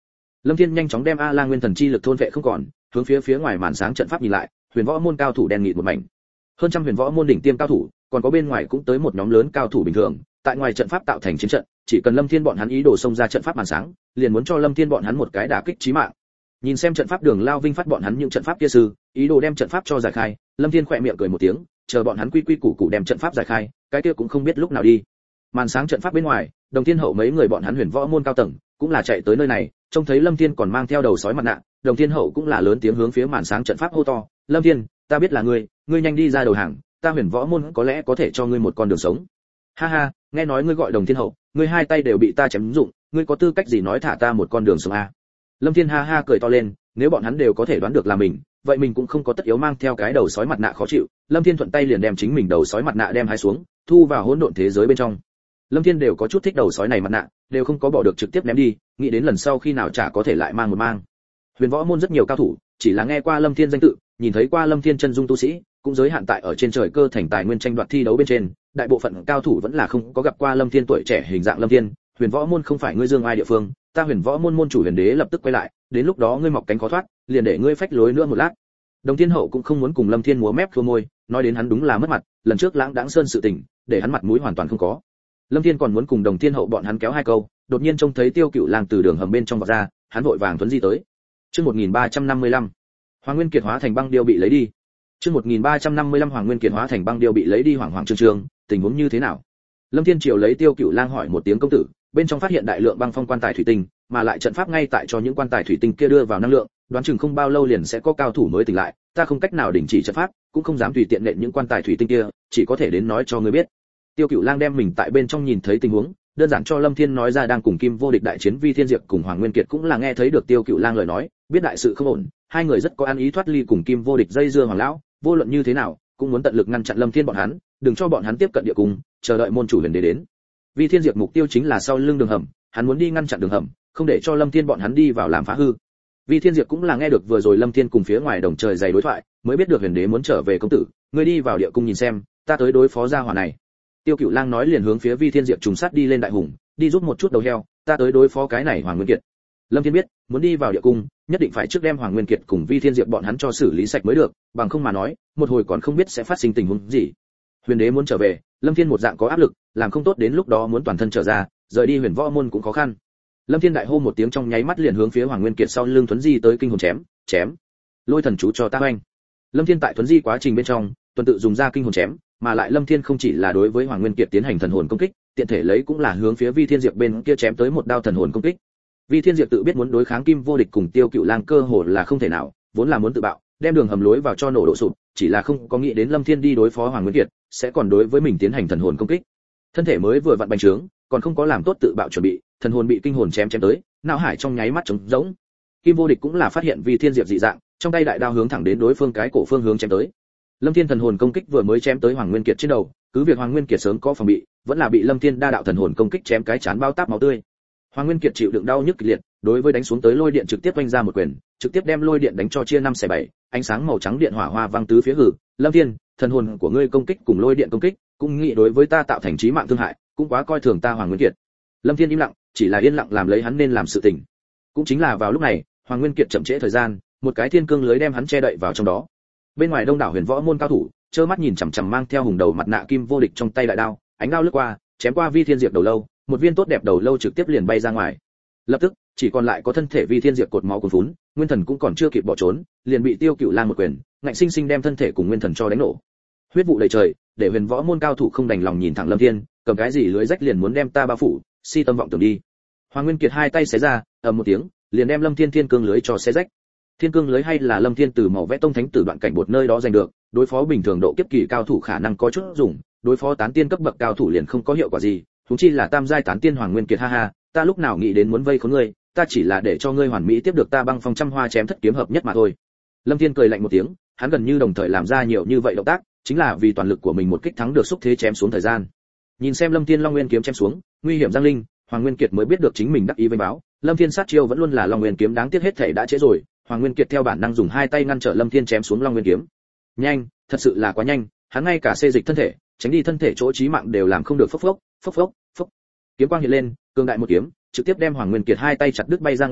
Lâm Thiên nhanh chóng đem A La Nguyên Thần chi lực thôn vệ không còn, hướng phía ngoài màn sáng trận pháp nhìn lại, huyền võ môn cao thủ đen nghịt một mảnh. Hơn trăm huyền võ môn đỉnh tiêm cao thủ, còn có bên ngoài cũng tới một nhóm lớn cao thủ bình thường, tại ngoài trận pháp tạo thành chiến trận, chỉ cần Lâm Thiên bọn hắn ý đồ xông ra trận pháp màn sáng, liền muốn cho Lâm Thiên bọn hắn một cái đả kích chí mạng. Nhìn xem trận pháp Đường Lao Vinh phát bọn hắn những trận pháp kia sư, ý đồ đem trận pháp cho giải khai, Lâm Thiên khẽ miệng cười một tiếng, chờ bọn hắn quy quy củ củ đem trận pháp giải khai, cái kia cũng không biết lúc nào đi. Màn sáng trận pháp bên ngoài, Đồng Thiên Hậu mấy người bọn hắn huyền võ môn cao tầng, cũng là chạy tới nơi này, trông thấy Lâm Thiên còn mang theo đầu sói mặt nạ, Đồng Thiên Hậu cũng là lớn tiếng hướng phía màn sáng trận pháp hô to, "Lâm Thiên, ta biết là ngươi nhanh đi ra đầu hàng, ta huyền võ môn có lẽ có thể cho ngươi một con đường sống." "Ha ha, nghe nói ngươi gọi Đồng Thiên Hậu, ngươi hai tay đều bị ta chém rụng, ngươi có tư cách gì nói thả ta một con đường sống a?" Lâm Thiên ha ha cười to lên, nếu bọn hắn đều có thể đoán được là mình, vậy mình cũng không có tất yếu mang theo cái đầu sói mặt nạ khó chịu. Lâm Thiên thuận tay liền đem chính mình đầu sói mặt nạ đem hái xuống, thu vào hỗn độn thế giới bên trong. Lâm Thiên đều có chút thích đầu sói này mặt nạ, đều không có bỏ được trực tiếp ném đi, nghĩ đến lần sau khi nào chả có thể lại mang một mang. Huyền võ môn rất nhiều cao thủ, chỉ là nghe qua Lâm Thiên danh tự, nhìn thấy qua Lâm Thiên chân dung tu sĩ, cũng giới hạn tại ở trên trời cơ thành tài nguyên tranh đoạt thi đấu bên trên, đại bộ phận cao thủ vẫn là không có gặp qua Lâm Thiên tuổi trẻ hình dạng Lâm Thiên. Huyền võ môn không phải ngươi dương ai địa phương, ta huyền võ môn môn chủ Huyền Đế lập tức quay lại, đến lúc đó ngươi mọc cánh khó thoát, liền để ngươi phách lối nữa một lát. Đồng Thiên Hậu cũng không muốn cùng Lâm Thiên múa mép khua môi, nói đến hắn đúng là mất mặt, lần trước Lãng Đãng Sơn sự tình, để hắn mặt mũi hoàn toàn không có. Lâm Thiên còn muốn cùng Đồng Thiên Hậu bọn hắn kéo hai câu, đột nhiên trông thấy Tiêu Cựu Lang từ đường hầm bên trong vọt ra, hắn vội vàng tuấn di tới. Chương 1355, Hoàng Nguyên Kiệt hóa thành băng điêu bị lấy đi. Chương 1355 Hoàng Nguyên Kiệt hóa thành băng điêu bị lấy đi, Hoàng Trương, tình huống như thế nào? Lâm Thiên triều lấy Tiêu Cựu Lang hỏi một tiếng công tử, bên trong phát hiện đại lượng băng phong quan tài thủy tinh, mà lại trận pháp ngay tại cho những quan tài thủy tinh kia đưa vào năng lượng, đoán chừng không bao lâu liền sẽ có cao thủ mới tỉnh lại, ta không cách nào đình chỉ trận pháp, cũng không dám tùy tiện nện những quan tài thủy tinh kia, chỉ có thể đến nói cho ngươi biết. Tiêu Cựu Lang đem mình tại bên trong nhìn thấy tình huống, đơn giản cho Lâm Thiên nói ra đang cùng Kim Vô Địch đại chiến Vi Thiên Diệp cùng Hoàng Nguyên Kiệt cũng là nghe thấy được Tiêu Cựu Lang lời nói, biết đại sự không ổn, hai người rất có ăn ý thoát ly cùng Kim Vô Địch dây dưa Hoàng lão, vô luận như thế nào, cũng muốn tận lực ngăn chặn Lâm Thiên bọn hắn, đừng cho bọn hắn tiếp cận địa cung, chờ đợi môn chủ Huyền Đế đến. Vi Thiên Diệp mục tiêu chính là sau lưng đường hầm, hắn muốn đi ngăn chặn đường hầm, không để cho Lâm Thiên bọn hắn đi vào làm phá hư. Vi Thiên Diệp cũng là nghe được vừa rồi Lâm Thiên cùng phía ngoài đồng trời dày đối thoại, mới biết được Huyền Đế muốn trở về công tử, ngươi đi vào địa cung nhìn xem, ta tới đối phó gia hỏa này. Tiêu Cựu Lang nói liền hướng phía Vi Thiên Diệp trùng sát đi lên đại hùng, đi rút một chút đầu heo, ta tới đối phó cái này Hoàng Nguyên Kiệt. Lâm Thiên biết, muốn đi vào địa cung, nhất định phải trước đem Hoàng Nguyên Kiệt cùng Vi Thiên Diệp bọn hắn cho xử lý sạch mới được, bằng không mà nói, một hồi còn không biết sẽ phát sinh tình huống gì. Huyền Đế muốn trở về, Lâm Thiên một dạng có áp lực, làm không tốt đến lúc đó muốn toàn thân trở ra, rời đi huyền võ môn cũng khó khăn. Lâm Thiên đại hô một tiếng trong nháy mắt liền hướng phía Hoàng Nguyên Kiệt sau lưng thuấn di tới kinh hồn chém. Lôi thần chú cho ta oanh. Lâm Thiên tại thuấn di quá trình bên trong, tuần tự dùng ra kinh hồn chém, mà lại Lâm Thiên không chỉ là đối với Hoàng Nguyên Kiệt tiến hành thần hồn công kích, tiện thể lấy cũng là hướng phía Vi Thiên Diệp bên kia chém tới một đao thần hồn công kích. Vi Thiên Diệp tự biết muốn đối kháng Kim Vô Địch cùng Tiêu Cựu Lang cơ hồ là không thể nào, vốn là muốn tự bạo, đem đường hầm lối vào cho nổ đổ sụp, chỉ là không có nghĩ đến Lâm Thiên đi đối phó Hoàng Nguyên Kiệt, sẽ còn đối với mình tiến hành thần hồn công kích. Thân thể mới vừa vặn bành trướng, còn không có làm tốt tự bạo chuẩn bị, thần hồn bị kinh hồn chém tới, não hải trong nháy mắt trống rỗng. Kim Vô Địch cũng là phát hiện Vi Thiên Diệp dị dạng, trong tay đại đao hướng thẳng đến đối phương cái cổ phương hướng chém tới. Lâm Thiên thần hồn công kích vừa mới chém tới Hoàng Nguyên Kiệt trên đầu, cứ việc Hoàng Nguyên Kiệt sớm có phòng bị, vẫn là bị Lâm Thiên đa đạo thần hồn công kích chém cái chán bao táp máu tươi. Hoàng Nguyên Kiệt chịu đựng đau nhức kịch liệt, đối với đánh xuống tới lôi điện trực tiếp vung ra một quyền, trực tiếp đem lôi điện đánh cho chia 5/7, ánh sáng màu trắng điện hỏa hoa vang tứ phía hử. Lâm Thiên, thần hồn của ngươi công kích cùng lôi điện công kích, cũng nghĩ đối với ta tạo thành chí mạng thương hại, cũng quá coi thường ta Hoàng Nguyên Kiệt. Lâm Thiên im lặng, chỉ là yên lặng làm lấy hắn nên làm sự tình. Cũng chính là vào lúc này, Hoàng Nguyên Kiệt chậm trễ thời gian, một cái thiên cương lưới đem hắn che đậy vào trong đó. Bên ngoài đông đảo huyền võ môn cao thủ, trơ mắt nhìn chằm chằm mang theo hùng đầu mặt nạ Kim Vô Địch trong tay đại đao, ánh đao lướt qua, chém qua Vi Thiên Diệp đầu lâu, một viên tốt đẹp đầu lâu trực tiếp liền bay ra ngoài. Lập tức, chỉ còn lại có thân thể Vi Thiên Diệp cột máu cuồn phún, nguyên thần cũng còn chưa kịp bỏ trốn, liền bị Tiêu Cựu Lang một quyền, ngạnh sinh sinh đem thân thể cùng nguyên thần cho đánh nổ. Huyết vụ đầy trời, để huyền võ môn cao thủ không đành lòng nhìn thẳng Lâm Thiên, cầm cái gì lưới rách liền muốn đem ta bao phủ, si tâm vọng tưởng đi. Hoàng Nguyên Kiệt hai tay xé ra, ầm một tiếng, liền đem Lâm Thiên thiên cương lưới cho xé rách. Thiên cương lưới hay là Lâm Thiên từ màu vẽ tông thánh tử đoạn cảnh bột nơi đó giành được, đối phó bình thường độ kiếp kỳ cao thủ khả năng có chút dùng, đối phó tán tiên cấp bậc cao thủ liền không có hiệu quả gì, huống chi là tam giai tán tiên Hoàng Nguyên Kiệt ha ha, ta lúc nào nghĩ đến muốn vây khốn ngươi, ta chỉ là để cho ngươi hoàn mỹ tiếp được ta băng phong trăm hoa chém thất kiếm hợp nhất mà thôi. Lâm Thiên cười lạnh một tiếng, hắn gần như đồng thời làm ra nhiều như vậy động tác, chính là vì toàn lực của mình một kích thắng được xúc thế chém xuống thời gian. Nhìn xem Lâm Thiên Long Nguyên kiếm chém xuống, nguy hiểm giang linh, Hoàng Nguyên Kiệt mới biết được chính mình đắc ý vênh báo, Lâm Thiên sát chiêu vẫn luôn là Long Nguyên kiếm, đáng tiếc hết thảy đã trễ rồi. Hoàng Nguyên Kiệt theo bản năng dùng hai tay ngăn trở Lâm Thiên chém xuống Long Nguyên kiếm. Nhanh, thật sự là quá nhanh, hắn ngay cả xê dịch thân thể, tránh đi thân thể chỗ chí mạng đều làm không được. Phốc. Kiếm quang hiện lên, cường đại một kiếm, trực tiếp đem Hoàng Nguyên Kiệt hai tay chặt đứt bay ra ngoài,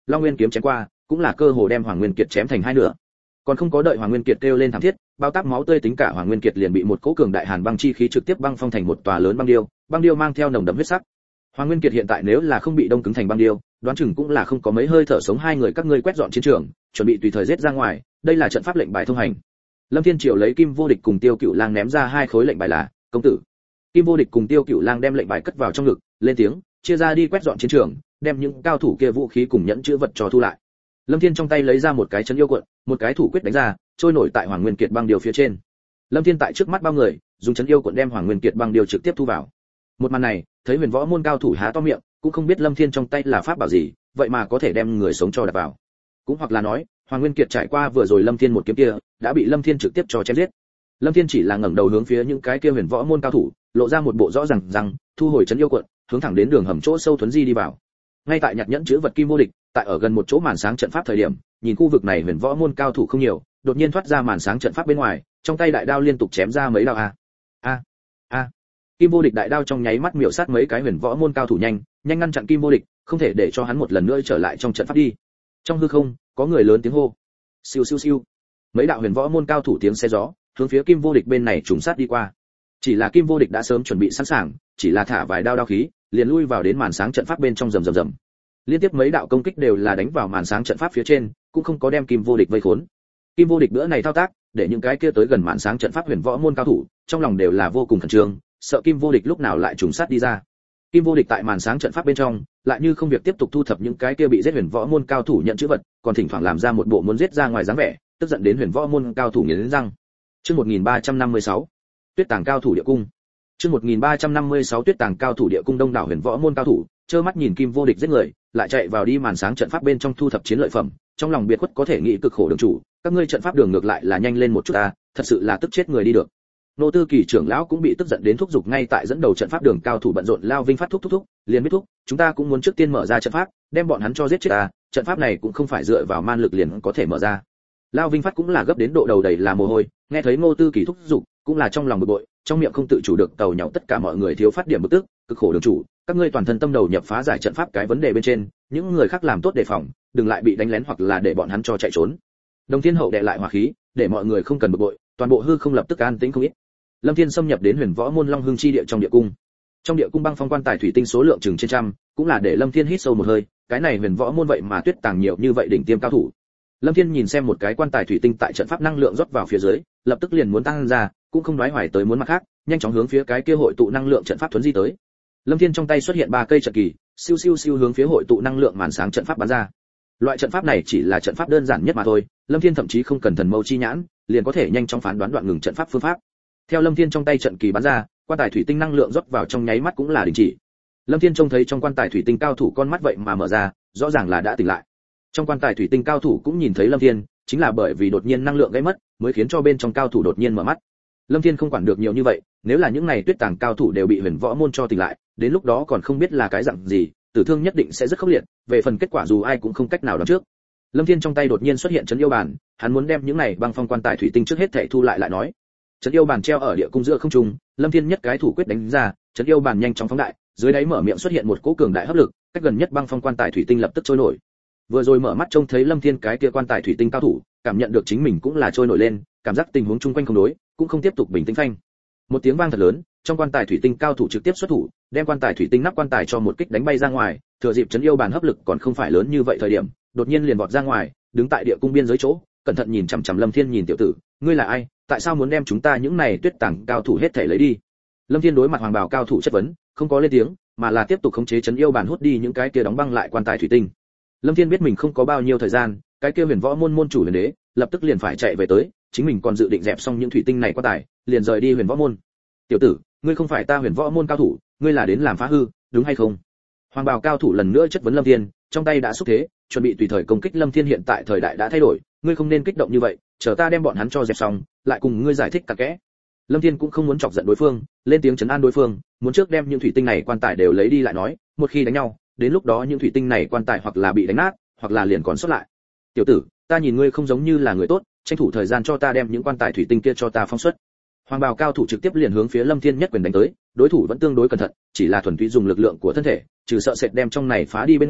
Long Nguyên kiếm chém qua, cũng là cơ hồ đem Hoàng Nguyên Kiệt chém thành hai nửa. Còn không có đợi Hoàng Nguyên Kiệt kêu lên thảm thiết, bao táp máu tươi tính cả Hoàng Nguyên Kiệt liền bị một cỗ cường đại hàn băng chi khí trực tiếp băng phong thành một tòa lớn băng điêu mang theo nồng đậm huyết sắc. Hoàng Nguyên Kiệt hiện tại nếu là không bị đông cứng thành băng điêu, đoán chừng cũng là không có mấy hơi thở sống. Hai người các ngươi quét dọn chiến trường, chuẩn bị tùy thời giết ra ngoài, đây là trận pháp lệnh bài thông hành. Lâm Thiên Triều lấy Kim Vô Địch cùng Tiêu Cựu Lang ném ra hai khối lệnh bài là, công tử. Kim Vô Địch cùng Tiêu Cựu Lang đem lệnh bài cất vào trong ngực, lên tiếng, chia ra đi quét dọn chiến trường, đem những cao thủ kia vũ khí cùng nhẫn chữ vật cho thu lại. Lâm Thiên trong tay lấy ra một cái chấn yêu cuộn, một cái thủ quyết đánh ra, trôi nổi tại Hoàng Nguyên Kiệt băng điều phía trên. Lâm Thiên tại trước mắt bao người, dùng chấn yêu cuộn đem Hoàng Nguyên Kiệt băng điều trực tiếp thu vào. Một màn này, thấy Huyền Võ môn cao thủ há to miệng, cũng không biết Lâm Thiên trong tay là pháp bảo gì, vậy mà có thể đem người sống cho đặt vào. Cũng hoặc là nói, Hoàng Nguyên Kiệt trải qua vừa rồi Lâm Thiên một kiếm kia, đã bị Lâm Thiên trực tiếp cho chém giết. Lâm Thiên chỉ là ngẩng đầu hướng phía những cái kia Huyền Võ môn cao thủ, lộ ra một bộ rõ ràng rằng, thu hồi chấn yêu cuộn, hướng thẳng đến đường hầm chỗ sâu thuấn di đi vào. Ngay tại nhặt nhẫn chữ vật Kim Vô Địch, tại ở gần một chỗ màn sáng trận pháp thời điểm, nhìn khu vực này Huyền Võ môn cao thủ không nhiều, đột nhiên thoát ra màn sáng trận pháp bên ngoài, trong tay đại đao liên tục chém ra mấy đao a. Kim Vô Địch đại đao trong nháy mắt miểu sát mấy cái Huyền Võ môn cao thủ nhanh ngăn chặn Kim Vô Địch, không thể để cho hắn một lần nữa trở lại trong trận pháp đi. Trong hư không, có người lớn tiếng hô. Siêu siêu siêu. Mấy đạo Huyền Võ môn cao thủ tiếng xe gió, hướng phía Kim Vô Địch bên này trùng sát đi qua. Chỉ là Kim Vô Địch đã sớm chuẩn bị sẵn sàng, chỉ là thả vài đao khí, liền lui vào đến màn sáng trận pháp bên trong rầm. Liên tiếp mấy đạo công kích đều là đánh vào màn sáng trận pháp phía trên, cũng không có đem Kim Vô Địch vây khốn. Kim Vô Địch bữa này thao tác, để những cái kia tới gần màn sáng trận pháp Huyền Võ môn cao thủ, trong lòng đều là vô cùng khẩn trương, sợ Kim Vô Địch lúc nào lại trùng sát đi ra. Kim Vô Địch tại màn sáng trận pháp bên trong, lại như không việc tiếp tục thu thập những cái kia bị giết Huyền Võ môn cao thủ nhận chữ vật, còn thỉnh thoảng làm ra một bộ muốn giết ra ngoài dáng vẻ, tức giận đến Huyền Võ môn cao thủ nghiến răng. Chương 1356, Tuyết Tàng cao thủ địa cung. Chương 1356 Tuyết Tàng cao thủ địa cung. Đông đảo Huyền Võ môn cao thủ, trơ mắt nhìn Kim Vô Địch giết người, lại chạy vào đi màn sáng trận pháp bên trong thu thập chiến lợi phẩm, trong lòng biệt khuất có thể nghĩ cực khổ đường chủ, các ngươi trận pháp đường ngược lại là nhanh lên một chút thật sự là tức chết người đi được. Nô Tư Kỳ trưởng lão cũng bị tức giận đến thúc giục ngay tại dẫn đầu trận pháp đường cao thủ bận rộn lao Vinh phát thúc, liền biết thúc, chúng ta cũng muốn trước tiên mở ra trận pháp, đem bọn hắn cho giết chết trận pháp này cũng không phải dựa vào man lực liền có thể mở ra. Lao Vinh phát cũng là gấp đến độ đầu đầy là mồ hôi, nghe thấy Ngô Tư Kỳ thúc giục, cũng là trong lòng bực bội, trong miệng không tự chủ được tàu nhạo tất cả mọi người thiếu phát điểm bực tức, cực khổ đường chủ, các ngươi toàn thân tâm đầu nhập phá giải trận pháp cái vấn đề bên trên, những người khác làm tốt đề phòng, đừng lại bị đánh lén hoặc là để bọn hắn cho chạy trốn. Đồng Thiên Hậu đè lại hỏa khí, để mọi người không cần bực bội, toàn bộ hư không lập tức an tĩnh không ít. Lâm Thiên xâm nhập đến Huyền Võ môn Long Hưng chi địa trong địa cung. Trong địa cung băng phong quan tài thủy tinh số lượng chừng trên trăm, cũng là để Lâm Thiên hít sâu một hơi, cái này Huyền Võ môn vậy mà tuyết tàng nhiều như vậy đỉnh tiêm cao thủ. Lâm Thiên nhìn xem một cái quan tài thủy tinh tại trận pháp năng lượng rót vào phía dưới, lập tức liền muốn tăng ra, cũng không nói hoài tới muốn mặt khác, nhanh chóng hướng phía cái kia hội tụ năng lượng trận pháp thuấn di tới. Lâm Thiên trong tay xuất hiện 3 cây trận kỳ, siêu siêu siêu hướng phía hội tụ năng lượng màn sáng trận pháp bắn ra. Loại trận pháp này chỉ là trận pháp đơn giản nhất mà thôi, Lâm Thiên thậm chí không cần thần mâu chi nhãn, liền có thể nhanh chóng phán đoán đoạn ngừng trận pháp phương pháp. Theo Lâm Thiên trong tay trận kỳ bắn ra, quan tài thủy tinh năng lượng rót vào trong nháy mắt cũng là đình chỉ. Lâm Thiên trông thấy trong quan tài thủy tinh cao thủ con mắt vậy mà mở ra, rõ ràng là đã tỉnh lại. Trong quan tài thủy tinh cao thủ cũng nhìn thấy Lâm Thiên, chính là bởi vì đột nhiên năng lượng gây mất, mới khiến cho bên trong cao thủ đột nhiên mở mắt. Lâm Thiên không quản được nhiều như vậy, nếu là những này tuyết tàng cao thủ đều bị Huyền Võ môn cho tỉnh lại, đến lúc đó còn không biết là cái dạng gì, tử thương nhất định sẽ rất khốc liệt, về phần kết quả dù ai cũng không cách nào đoán trước. Lâm Thiên trong tay đột nhiên xuất hiện trấn yêu bàn, hắn muốn đem những này băng phong quan tài thủy tinh trước hết thảy thu lại nói. Trấn yêu bàn treo ở địa cung giữa không trung, Lâm Thiên nhất cái thủ quyết đánh ra, trấn yêu bàn nhanh chóng phóng đại, dưới đáy mở miệng xuất hiện một cỗ cường đại hấp lực, cách gần nhất băng phong quan tài thủy tinh lập tức trôi nổi. Vừa rồi mở mắt trông thấy Lâm Thiên cái kia quan tài thủy tinh cao thủ, cảm nhận được chính mình cũng là trôi nổi lên, cảm giác tình huống chung quanh không đối, cũng không tiếp tục bình tĩnh phanh. Một tiếng vang thật lớn, trong quan tài thủy tinh cao thủ trực tiếp xuất thủ, đem quan tài thủy tinh nắp quan tài cho một kích đánh bay ra ngoài, thừa dịp trấn yêu bàn hấp lực còn không phải lớn như vậy thời điểm, đột nhiên liền vọt ra ngoài, đứng tại địa cung biên giới chỗ, cẩn thận nhìn chằm chằm Lâm Thiên nhìn tiểu tử, ngươi là ai, tại sao muốn đem chúng ta những này tuyết tàng cao thủ hết thể lấy đi? Lâm Thiên đối mặt hoàng bào cao thủ chất vấn, không có lên tiếng, mà là tiếp tục khống chế trấn yêu bàn hút đi những cái kia đóng băng lại quan tài thủy tinh. Lâm Thiên biết mình không có bao nhiêu thời gian, cái kia Huyền Võ môn môn chủ Huyền Đế, lập tức liền phải chạy về tới, chính mình còn dự định dẹp xong những thủy tinh này quan tài, liền rời đi Huyền Võ môn. Tiểu tử, ngươi không phải ta Huyền Võ môn cao thủ, ngươi là đến làm phá hư, đúng hay không? Hoàng bào cao thủ lần nữa chất vấn Lâm Thiên, trong tay đã xúc thế, chuẩn bị tùy thời công kích Lâm Thiên. Hiện tại thời đại đã thay đổi, ngươi không nên kích động như vậy, chờ ta đem bọn hắn cho dẹp xong, lại cùng ngươi giải thích cặn kẽ. Lâm Thiên cũng không muốn chọc giận đối phương, lên tiếng trấn an đối phương, muốn trước đem những thủy tinh này quan tài đều lấy đi lại nói, một khi đánh nhau, đến lúc đó những thủy tinh này quan tài hoặc là bị đánh nát, hoặc là liền còn sót lại. Tiểu tử, ta nhìn ngươi không giống như là người tốt, tranh thủ thời gian cho ta đem những quan tài thủy tinh kia cho ta phong xuất. Hoàng bào cao thủ trực tiếp liền hướng phía Lâm Thiên nhất quyền đánh tới, đối thủ vẫn tương đối cẩn thận, chỉ là thuần túy dùng lực lượng của thân thể, trừ sợ sệt đem trong này phá đi bên ngoài,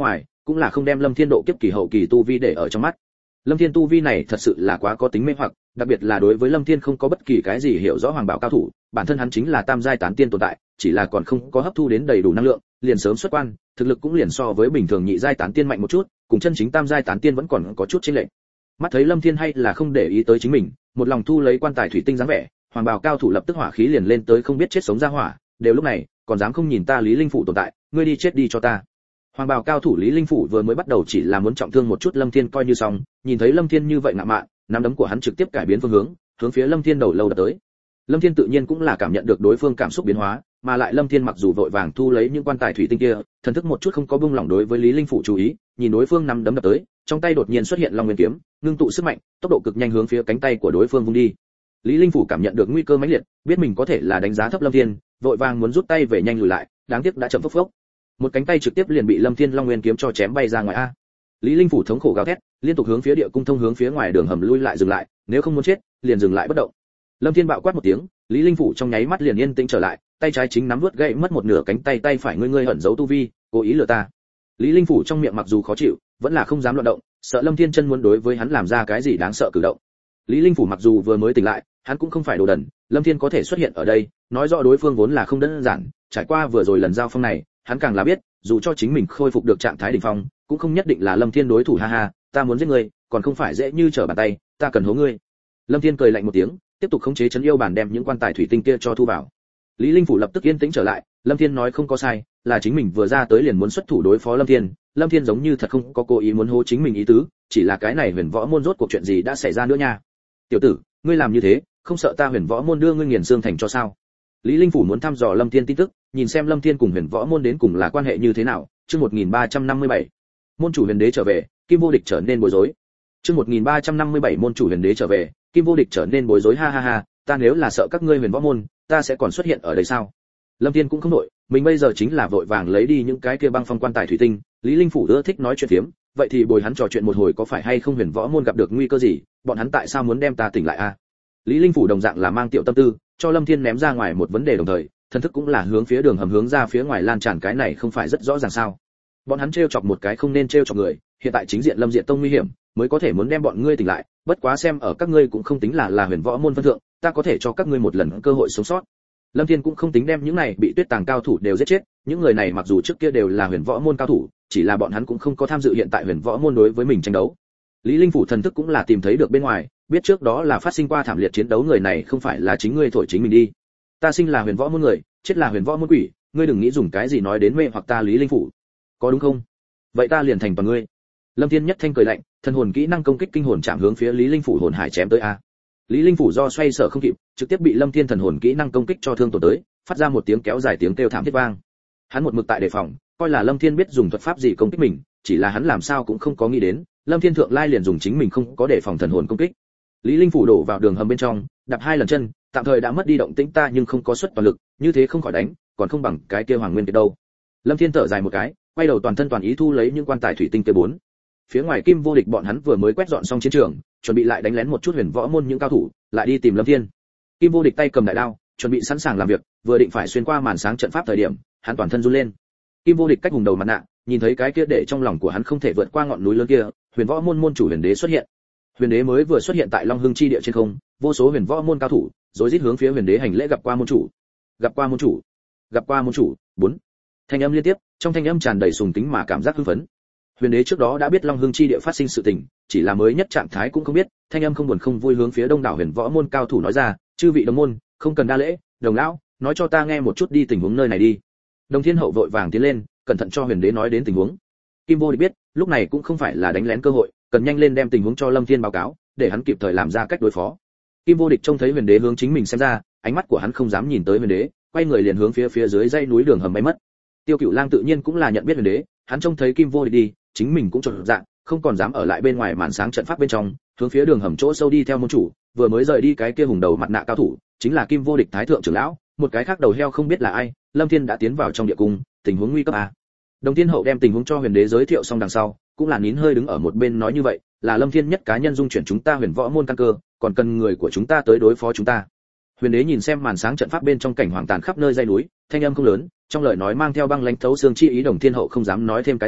cũng là không đem Lâm Thiên độ kiếp kỳ hậu kỳ tu vi để ở trong mắt. Lâm Thiên tu vi này thật sự là quá có tính mê hoặc, đặc biệt là đối với Lâm Thiên không có bất kỳ cái gì hiểu rõ hoàng bảo cao thủ, bản thân hắn chính là tam giai tán tiên tồn tại, chỉ là còn không có hấp thu đến đầy đủ năng lượng, liền sớm xuất quan, thực lực cũng liền so với bình thường nhị giai tán tiên mạnh một chút, cùng chân chính tam giai tán tiên vẫn còn có chút chênh lệch. Mắt thấy Lâm Thiên hay là không để ý tới chính mình, một lòng thu lấy quan tài thủy tinh dáng vẻ, hoàng bào cao thủ lập tức hỏa khí liền lên tới không biết chết sống ra hỏa, đều lúc này, còn dám không nhìn ta Lý Linh Phủ tồn tại, ngươi đi chết đi cho ta. Hoàng bào cao thủ Lý Linh Phủ vừa mới bắt đầu chỉ là muốn trọng thương một chút Lâm Thiên coi như xong, nhìn thấy Lâm Thiên như vậy ngạo mạn, nắm đấm của hắn trực tiếp cải biến phương hướng, hướng phía Lâm Thiên đầu lâu đập tới. Lâm Thiên tự nhiên cũng là cảm nhận được đối phương cảm xúc biến hóa, mà lại Lâm Thiên mặc dù vội vàng thu lấy những quan tài thủy tinh kia, thần thức một chút không có buông lỏng đối với Lý Linh Phủ chú ý, nhìn đối phương nắm đấm đập tới, trong tay đột nhiên xuất hiện Long Nguyên kiếm, ngưng tụ sức mạnh, tốc độ cực nhanh hướng phía cánh tay của đối phương vung đi. Lý Linh Phủ cảm nhận được nguy cơ mãnh liệt, biết mình có thể là đánh giá thấp Lâm Thiên, vội vàng muốn rút tay về nhanh lùi lại, đáng tiếc đã chậm phốc phốc. Một cánh tay trực tiếp liền bị Lâm Thiên Long Nguyên kiếm cho chém bay ra ngoài a. Lý Linh Phủ thống khổ gào thét, liên tục hướng phía địa cung thông hướng phía ngoài đường hầm lui lại dừng lại, nếu không muốn chết, liền dừng lại bất động. Lâm Thiên bạo quát một tiếng, Lý Linh Phủ trong nháy mắt liền yên tĩnh trở lại, tay trái chính nắm nuốt gãy mất một nửa cánh tay, tay phải ngươi ẩn giấu tu vi, cố ý lừa ta. Lý Linh Phủ trong miệng mặc dù khó chịu, vẫn là không dám loạn động, sợ Lâm Thiên chân muốn đối với hắn làm ra cái gì đáng sợ cử động. Lý Linh Phủ mặc dù vừa mới tỉnh lại, hắn cũng không phải đồ đần, Lâm Thiên có thể xuất hiện ở đây, nói rõ đối phương vốn là không đơn giản, trải qua vừa rồi lần giao phong này, hắn càng là biết, dù cho chính mình khôi phục được trạng thái đỉnh phong, cũng không nhất định là Lâm Thiên đối thủ ha ha, ta muốn giết ngươi, còn không phải dễ như trở bàn tay, ta cần hố ngươi. Lâm Thiên cười lạnh một tiếng, tiếp tục khống chế trấn yêu bản đem những quan tài thủy tinh kia cho thu vào. Lý Linh Phủ lập tức yên tĩnh trở lại, Lâm Thiên nói không có sai, là chính mình vừa ra tới liền muốn xuất thủ đối phó Lâm Thiên, Lâm Thiên giống như thật không có cố ý muốn hố chính mình ý tứ, chỉ là cái này Huyền Võ môn rốt cuộc chuyện gì đã xảy ra nữa nha. Tiểu tử, ngươi làm như thế, không sợ ta Huyền Võ môn đưa ngươi nghiền xương thành cho sao? Lý Linh Phủ muốn thăm dò Lâm Thiên tin tức, nhìn xem Lâm Thiên cùng Huyền Võ môn đến cùng là quan hệ như thế nào. Chương 1357, môn chủ Huyền Đế trở về, Kim Vô Địch trở nên bối rối. Chương 1357 môn chủ Huyền Đế trở về, Kim Vô Địch trở nên bối rối ha ha ha, ta nếu là sợ các ngươi Huyền Võ môn, ta sẽ còn xuất hiện ở đây sao? Lâm Thiên cũng không nổi, mình bây giờ chính là vội vàng lấy đi những cái kia băng phong quan tài thủy tinh, Lý Linh Phủ ưa thích nói chuyện phiếm, vậy thì bồi hắn trò chuyện một hồi có phải hay không Huyền Võ môn gặp được nguy cơ gì, bọn hắn tại sao muốn đem ta tỉnh lại a? Lý Linh Phủ đồng dạng là mang tiểu tâm tư, cho Lâm Thiên ném ra ngoài một vấn đề đồng thời, thần thức cũng là hướng phía đường hầm hướng ra phía ngoài lan tràn, cái này không phải rất rõ ràng sao? Bọn hắn trêu chọc một cái không nên trêu chọc người, hiện tại chính diện Lâm Diện Tông nguy hiểm, mới có thể muốn đem bọn ngươi tỉnh lại, bất quá xem ở các ngươi cũng không tính là Huyền Võ môn phân thượng, ta có thể cho các ngươi một lần cơ hội sống sót. Lâm Thiên cũng không tính đem những này bị Tuyết Tàng cao thủ đều giết chết, những người này mặc dù trước kia đều là Huyền Võ môn cao thủ, chỉ là bọn hắn cũng không có tham dự hiện tại Huyền Võ môn đối với mình tranh đấu. Lý Linh Phủ thần thức cũng là tìm thấy được bên ngoài, biết trước đó là phát sinh qua thảm liệt chiến đấu, người này không phải là chính ngươi thổi chính mình đi. Ta sinh là Huyền Võ môn người, chết là Huyền Võ môn quỷ, ngươi đừng nghĩ dùng cái gì nói đến mê hoặc ta Lý Linh Phủ. Có đúng không? Vậy ta liền thành toàn ngươi. Lâm Thiên nhất thanh cười lạnh, thần hồn kỹ năng công kích kinh hồn chạm hướng phía Lý Linh Phủ hồn hải chém tới a. Lý Linh Phủ do xoay sở không kịp, trực tiếp bị Lâm Thiên thần hồn kỹ năng công kích cho thương tổn tới, phát ra một tiếng kéo dài tiếng kêu thảm thiết vang. Hắn một mực tại đề phòng, coi là Lâm Thiên biết dùng thuật pháp gì công kích mình, chỉ là hắn làm sao cũng không có nghĩ đến, Lâm Thiên thượng lai liền dùng chính mình không có đề phòng thần hồn công kích. Lý Linh Phủ đổ vào đường hầm bên trong, đạp 2 lần chân, tạm thời đã mất đi động tĩnh ta nhưng không có xuất toàn lực, như thế không khỏi đánh, còn không bằng cái kia Hoàng Nguyên Kiệt đâu. Lâm Thiên thở dài một cái, quay đầu toàn thân toàn ý thu lấy những quan tài thủy tinh kia 4. Phía ngoài Kim Vô Địch bọn hắn vừa mới quét dọn xong chiến trường, chuẩn bị lại đánh lén một chút Huyền Võ môn những cao thủ, lại đi tìm Lâm Thiên. Kim Vô Địch tay cầm đại đao, chuẩn bị sẵn sàng làm việc, vừa định phải xuyên qua màn sáng trận pháp thời điểm, hắn toàn thân run lên. Kim Vô Địch cách hùng đầu mặt nạ, nhìn thấy cái kia để trong lòng của hắn không thể vượt qua ngọn núi lớn kia, Huyền Võ môn môn chủ Huyền Đế xuất hiện. Huyền Đế mới vừa xuất hiện tại Long Hưng chi địa trên không, vô số Huyền Võ môn cao thủ, rối rít hướng phía Huyền Đế hành lễ gặp qua môn chủ. Gặp qua môn chủ. Gặp qua môn chủ. 4. Thanh âm liên tiếp, trong thanh âm tràn đầy sùng kính mà cảm giác hưng phấn. Huyền Đế trước đó đã biết Long Hưng chi địa phát sinh sự tình, chỉ là mới nhất trạng thái cũng không biết, thanh âm không buồn không vui hướng phía đông đảo Huyền Võ môn cao thủ nói ra, chư vị đồng môn, không cần đa lễ, Đồng lão, nói cho ta nghe một chút đi tình huống nơi này đi. Đồng Thiên Hậu vội vàng tiến lên, cẩn thận cho Huyền Đế nói đến tình huống. Kim Vô Địch biết, lúc này cũng không phải là đánh lén cơ hội, cần nhanh lên đem tình huống cho Lâm Thiên báo cáo, để hắn kịp thời làm ra cách đối phó. Kim Vô Địch trông thấy Huyền Đế hướng chính mình xem ra, ánh mắt của hắn không dám nhìn tới Huyền Đế, quay người liền hướng phía dưới dãy núi đường hầm bay mất. Tiêu Cửu Lang tự nhiên cũng là nhận biết Huyền Đế, hắn trông thấy Kim Vô Địch đi, chính mình cũng chột dạ, không còn dám ở lại bên ngoài màn sáng trận pháp bên trong, hướng phía đường hầm chỗ sâu đi theo môn chủ, vừa mới rời đi cái kia hùng đầu mặt nạ cao thủ, chính là Kim Vô Địch thái thượng trưởng lão, một cái khác đầu heo không biết là ai. Lâm Thiên đã tiến vào trong địa cung, tình huống nguy cấp a. Đồng Thiên Hậu đem tình huống cho Huyền Đế giới thiệu xong đằng sau, cũng là nín hơi đứng ở một bên nói như vậy, là Lâm Thiên nhất cá nhân dung chuyển chúng ta Huyền Võ môn căn cơ, còn cần người của chúng ta tới đối phó chúng ta. Huyền Đế nhìn xem màn sáng trận pháp bên trong cảnh hoàng tàn khắp nơi dãy núi, thanh âm không lớn, trong lời nói mang theo băng lãnh thấu xương chi ý. Đồng Thiên Hậu không dám nói thêm cái gì,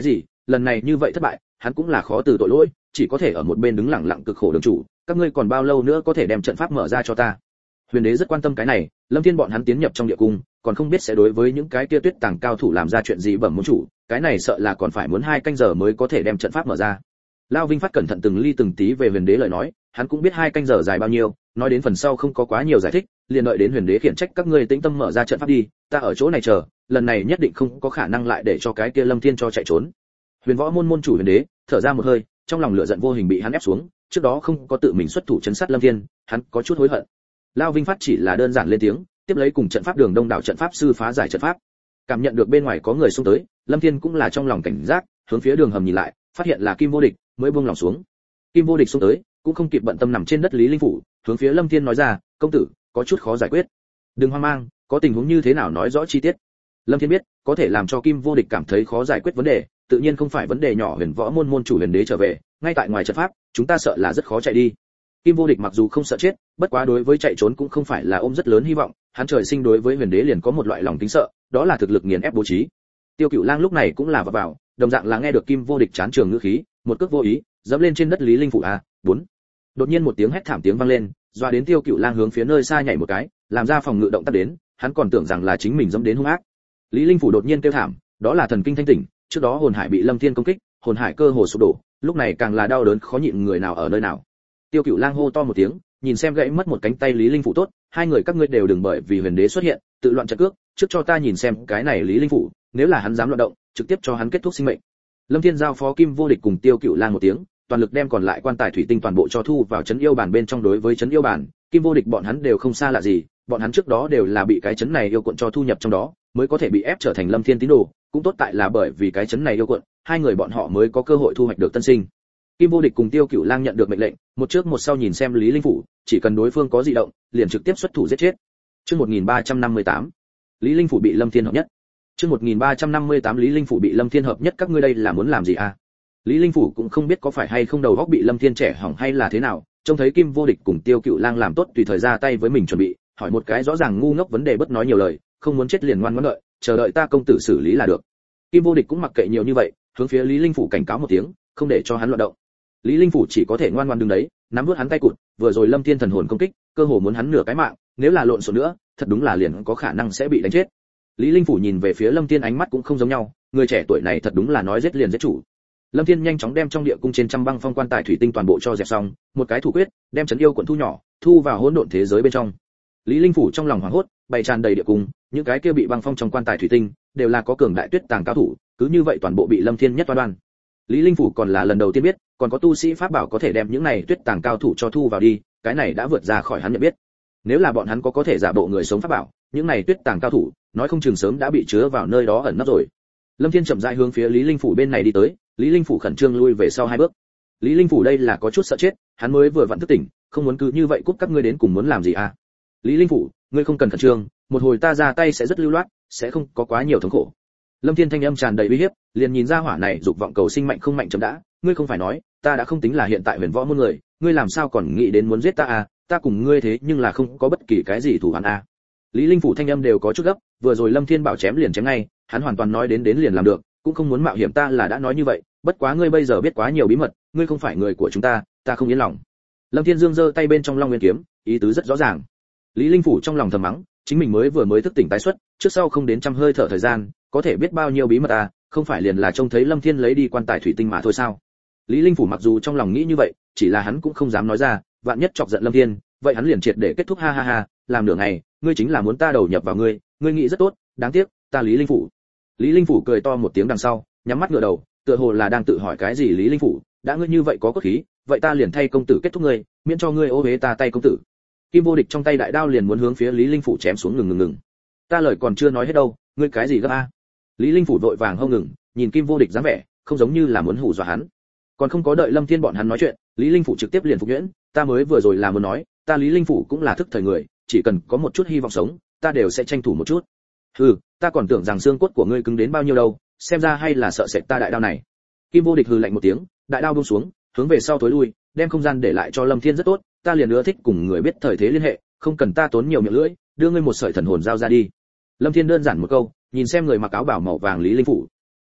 lần này như vậy thất bại, hắn cũng là khó từ tội lỗi, chỉ có thể ở một bên đứng lặng lặng cực khổ đường chủ, các ngươi còn bao lâu nữa có thể đem trận pháp mở ra cho ta? Huyền đế rất quan tâm cái này, Lâm Thiên bọn hắn tiến nhập trong địa cung, còn không biết sẽ đối với những cái kia tuyết tàng cao thủ làm ra chuyện gì bẩm môn chủ, cái này sợ là còn phải muốn 2 canh giờ mới có thể đem trận pháp mở ra. Lao Vinh Phát cẩn thận từng ly từng tí về Huyền đế lời nói, hắn cũng biết 2 canh giờ dài bao nhiêu, nói đến phần sau không có quá nhiều giải thích, liền đợi đến Huyền đế khiển trách các ngươi tĩnh tâm mở ra trận pháp đi, ta ở chỗ này chờ, lần này nhất định không có khả năng lại để cho cái kia Lâm Thiên cho chạy trốn. Huyền Võ môn môn chủ Huyền đế thở ra một hơi, trong lòng lửa giận vô hình bị hắn ép xuống, trước đó không có tự mình xuất thủ trấn sát Lâm Thiên, hắn có chút hối hận. Lao Vinh Phát chỉ là đơn giản lên tiếng, tiếp lấy cùng trận pháp đường đông đảo trận pháp sư phá giải trận pháp. Cảm nhận được bên ngoài có người xông tới, Lâm Thiên cũng là trong lòng cảnh giác, hướng phía đường hầm nhìn lại, phát hiện là Kim Vô Địch, mới buông lòng xuống. Kim Vô Địch xông tới, cũng không kịp bận tâm nằm trên đất Lý Linh phủ, hướng phía Lâm Thiên nói ra, công tử, có chút khó giải quyết. Đừng hoang mang, có tình huống như thế nào nói rõ chi tiết. Lâm Thiên biết, có thể làm cho Kim Vô Địch cảm thấy khó giải quyết vấn đề, tự nhiên không phải vấn đề nhỏ. Huyền Võ môn môn chủ Huyền đế trở về, ngay tại ngoài trận pháp, chúng ta sợ là rất khó chạy đi. Kim Vô Địch mặc dù không sợ chết, bất quá đối với chạy trốn cũng không phải là ôm rất lớn hy vọng, hắn trời sinh đối với Huyền đế liền có một loại lòng kính sợ, đó là thực lực nghiền ép bố trí. Tiêu Cửu Lang lúc này cũng là vào, đồng dạng là nghe được Kim Vô Địch chán trường ngữ khí, một cước vô ý, dẫm lên trên đất Lý Linh phủ a, 4. Đột nhiên một tiếng hét thảm tiếng vang lên, doa đến Tiêu Cửu Lang hướng phía nơi xa nhảy một cái, làm ra phòng ngự động tác đến, hắn còn tưởng rằng là chính mình dẫm đến hung ác. Lý Linh phủ đột nhiên kêu thảm, đó là thần kinh thanh tỉnh, trước đó hồn hải bị Lâm Thiên công kích, hồn hải cơ hồ sụp đổ, lúc này càng là đau đớn khó nhịn, người nào ở nơi nào. Tiêu Cửu Lang hô to một tiếng, nhìn xem gãy mất một cánh tay Lý Linh phủ tốt, hai người các ngươi đều đừng bởi vì Huyền đế xuất hiện, tự loạn trận cước, trước cho ta nhìn xem cái này Lý Linh phủ, nếu là hắn dám loạn động, trực tiếp cho hắn kết thúc sinh mệnh. Lâm Thiên giao phó Kim Vô Địch cùng Tiêu Cửu Lang một tiếng, toàn lực đem còn lại quan tài thủy tinh toàn bộ cho thu vào trấn yêu bản bên trong. Đối với trấn yêu bản, Kim Vô Địch bọn hắn đều không xa lạ gì, bọn hắn trước đó đều là bị cái trấn này yêu cuộn cho thu nhập trong đó, mới có thể bị ép trở thành Lâm Thiên tín đồ, cũng tốt tại là bởi vì cái trấn này yêu cuộn, hai người bọn họ mới có cơ hội thu hoạch được tân sinh. Kim Vô Địch cùng Tiêu Cửu Lang nhận được mệnh lệnh, một trước một sau nhìn xem Lý Linh phủ, chỉ cần đối phương có dị động, liền trực tiếp xuất thủ giết chết. Chương 1358, Lý Linh phủ bị Lâm Thiên hợp nhất. Chương 1358 Lý Linh phủ bị Lâm Thiên hợp nhất, các ngươi đây là muốn làm gì à? Lý Linh phủ cũng không biết có phải hay không đầu óc bị Lâm Thiên trẻ hỏng hay là thế nào, trông thấy Kim Vô Địch cùng Tiêu Cửu Lang làm tốt tùy thời ra tay với mình chuẩn bị, hỏi một cái rõ ràng ngu ngốc vấn đề bất nói nhiều lời, không muốn chết liền ngoan ngoãn đợi, chờ đợi ta công tử xử lý là được. Kim Vô Địch cũng mặc kệ nhiều như vậy, hướng phía Lý Linh phủ cảnh cáo một tiếng, không để cho hắn loạn động. Lý Linh phủ chỉ có thể ngoan ngoãn đứng đấy, nắm vuốt hắn tay cụt, vừa rồi Lâm Thiên thần hồn công kích, cơ hồ muốn hắn nửa cái mạng, nếu là lộn xộn nữa, thật đúng là liền có khả năng sẽ bị đánh chết. Lý Linh phủ nhìn về phía Lâm Thiên ánh mắt cũng không giống nhau, người trẻ tuổi này thật đúng là nói giết liền giết chủ. Lâm Thiên nhanh chóng đem trong địa cung trên trăm băng phong quan tài thủy tinh toàn bộ cho dẹp xong, một cái thủ quyết, đem trấn yêu quận thu nhỏ, thu vào hỗn độn thế giới bên trong. Lý Linh phủ trong lòng hoảng hốt, bày tràn đầy địa cung, những cái kia bị băng phong trong quan tài thủy tinh, đều là có cường đại tuyết tàng cao thủ, cứ như vậy toàn bộ bị Lâm Thiên nhất đoan. Lý Linh phủ còn là lần đầu tiên biết, còn có tu sĩ pháp bảo có thể đem những này tuyết tàng cao thủ cho thu vào đi, cái này đã vượt ra khỏi hắn nhận biết. Nếu là bọn hắn có thể giả bộ người sống pháp bảo, những này tuyết tàng cao thủ, nói không chừng sớm đã bị chứa vào nơi đó ẩn nấp rồi. Lâm Thiên chậm rãi hướng phía Lý Linh phủ bên này đi tới, Lý Linh phủ khẩn trương lui về sau 2 bước. Lý Linh phủ đây là có chút sợ chết, hắn mới vừa vặn thức tỉnh, không muốn cứ như vậy cút, các ngươi đến cùng muốn làm gì à? Lý Linh phủ, ngươi không cần khẩn trương, một hồi ta ra tay sẽ rất lưu loát, sẽ không có quá nhiều thống khổ. Lâm Thiên thanh âm tràn đầy uy hiếp, liền nhìn ra hỏa này dục vọng cầu sinh mạnh không mạnh chấm đã, ngươi không phải nói, ta đã không tính là hiện tại Huyền Võ môn người, ngươi làm sao còn nghĩ đến muốn giết ta à, ta cùng ngươi thế nhưng là không có bất kỳ cái gì thù oán à. Lý Linh phủ thanh âm đều có chút gấp, vừa rồi Lâm Thiên bảo chém liền chém ngay, hắn hoàn toàn nói đến liền làm được, cũng không muốn mạo hiểm, ta là đã nói như vậy, bất quá ngươi bây giờ biết quá nhiều bí mật, ngươi không phải người của chúng ta, ta không yên lòng. Lâm Thiên dương giơ tay bên trong Long Nguyên kiếm, ý tứ rất rõ ràng. Lý Linh phủ trong lòng thầm mắng, chính mình mới thức tỉnh tái xuất, trước sau không đến trăm hơi thở thời gian, có thể biết bao nhiêu bí mật à, không phải liền là trông thấy Lâm Thiên lấy đi quan tài thủy tinh mà thôi sao? Lý Linh phủ mặc dù trong lòng nghĩ như vậy, chỉ là hắn cũng không dám nói ra, vạn nhất chọc giận Lâm Thiên, vậy hắn liền triệt để kết thúc, ha ha ha, làm nửa ngày, ngươi chính là muốn ta đầu nhập vào ngươi nghĩ rất tốt, đáng tiếc, ta Lý Linh phủ. Lý Linh phủ cười to một tiếng đằng sau, nhắm mắt ngửa đầu, tựa hồ là đang tự hỏi cái gì. Lý Linh phủ, đã ngươi như vậy có cốt khí, vậy ta liền thay công tử kết thúc ngươi, miễn cho ngươi ô uế ta tay công tử. Kim Vô Địch trong tay đại đao liền muốn hướng phía Lý Linh phủ chém xuống, ngừng. Ta lời còn chưa nói hết đâu, ngươi cái gì gấp a? Lý Linh phủ vội vàng hông ngừng, nhìn Kim Vô Địch dáng vẻ, không giống như là muốn hù dọa hắn. Còn không có đợi Lâm Thiên bọn hắn nói chuyện, Lý Linh phủ trực tiếp liền phục nhuyễn, ta mới vừa rồi là muốn nói, ta Lý Linh phủ cũng là thức thời người, chỉ cần có một chút hy vọng sống, ta đều sẽ tranh thủ một chút. Hừ, ta còn tưởng rằng xương cốt của ngươi cứng đến bao nhiêu đâu, xem ra hay là sợ sệt ta đại đao này. Kim Vô Địch hừ lạnh một tiếng, đại đao buông xuống, hướng về sau tối lui, đem không gian để lại cho Lâm Thiên rất tốt, ta liền ưa thích cùng người biết thời thế liên hệ, không cần ta tốn nhiều miệng lưỡi, đưa ngươi một sợi thần hồn giao ra đi. Lâm Thiên đơn giản một câu, nhìn xem người mặc áo bảo màu vàng Lý Linh phủ.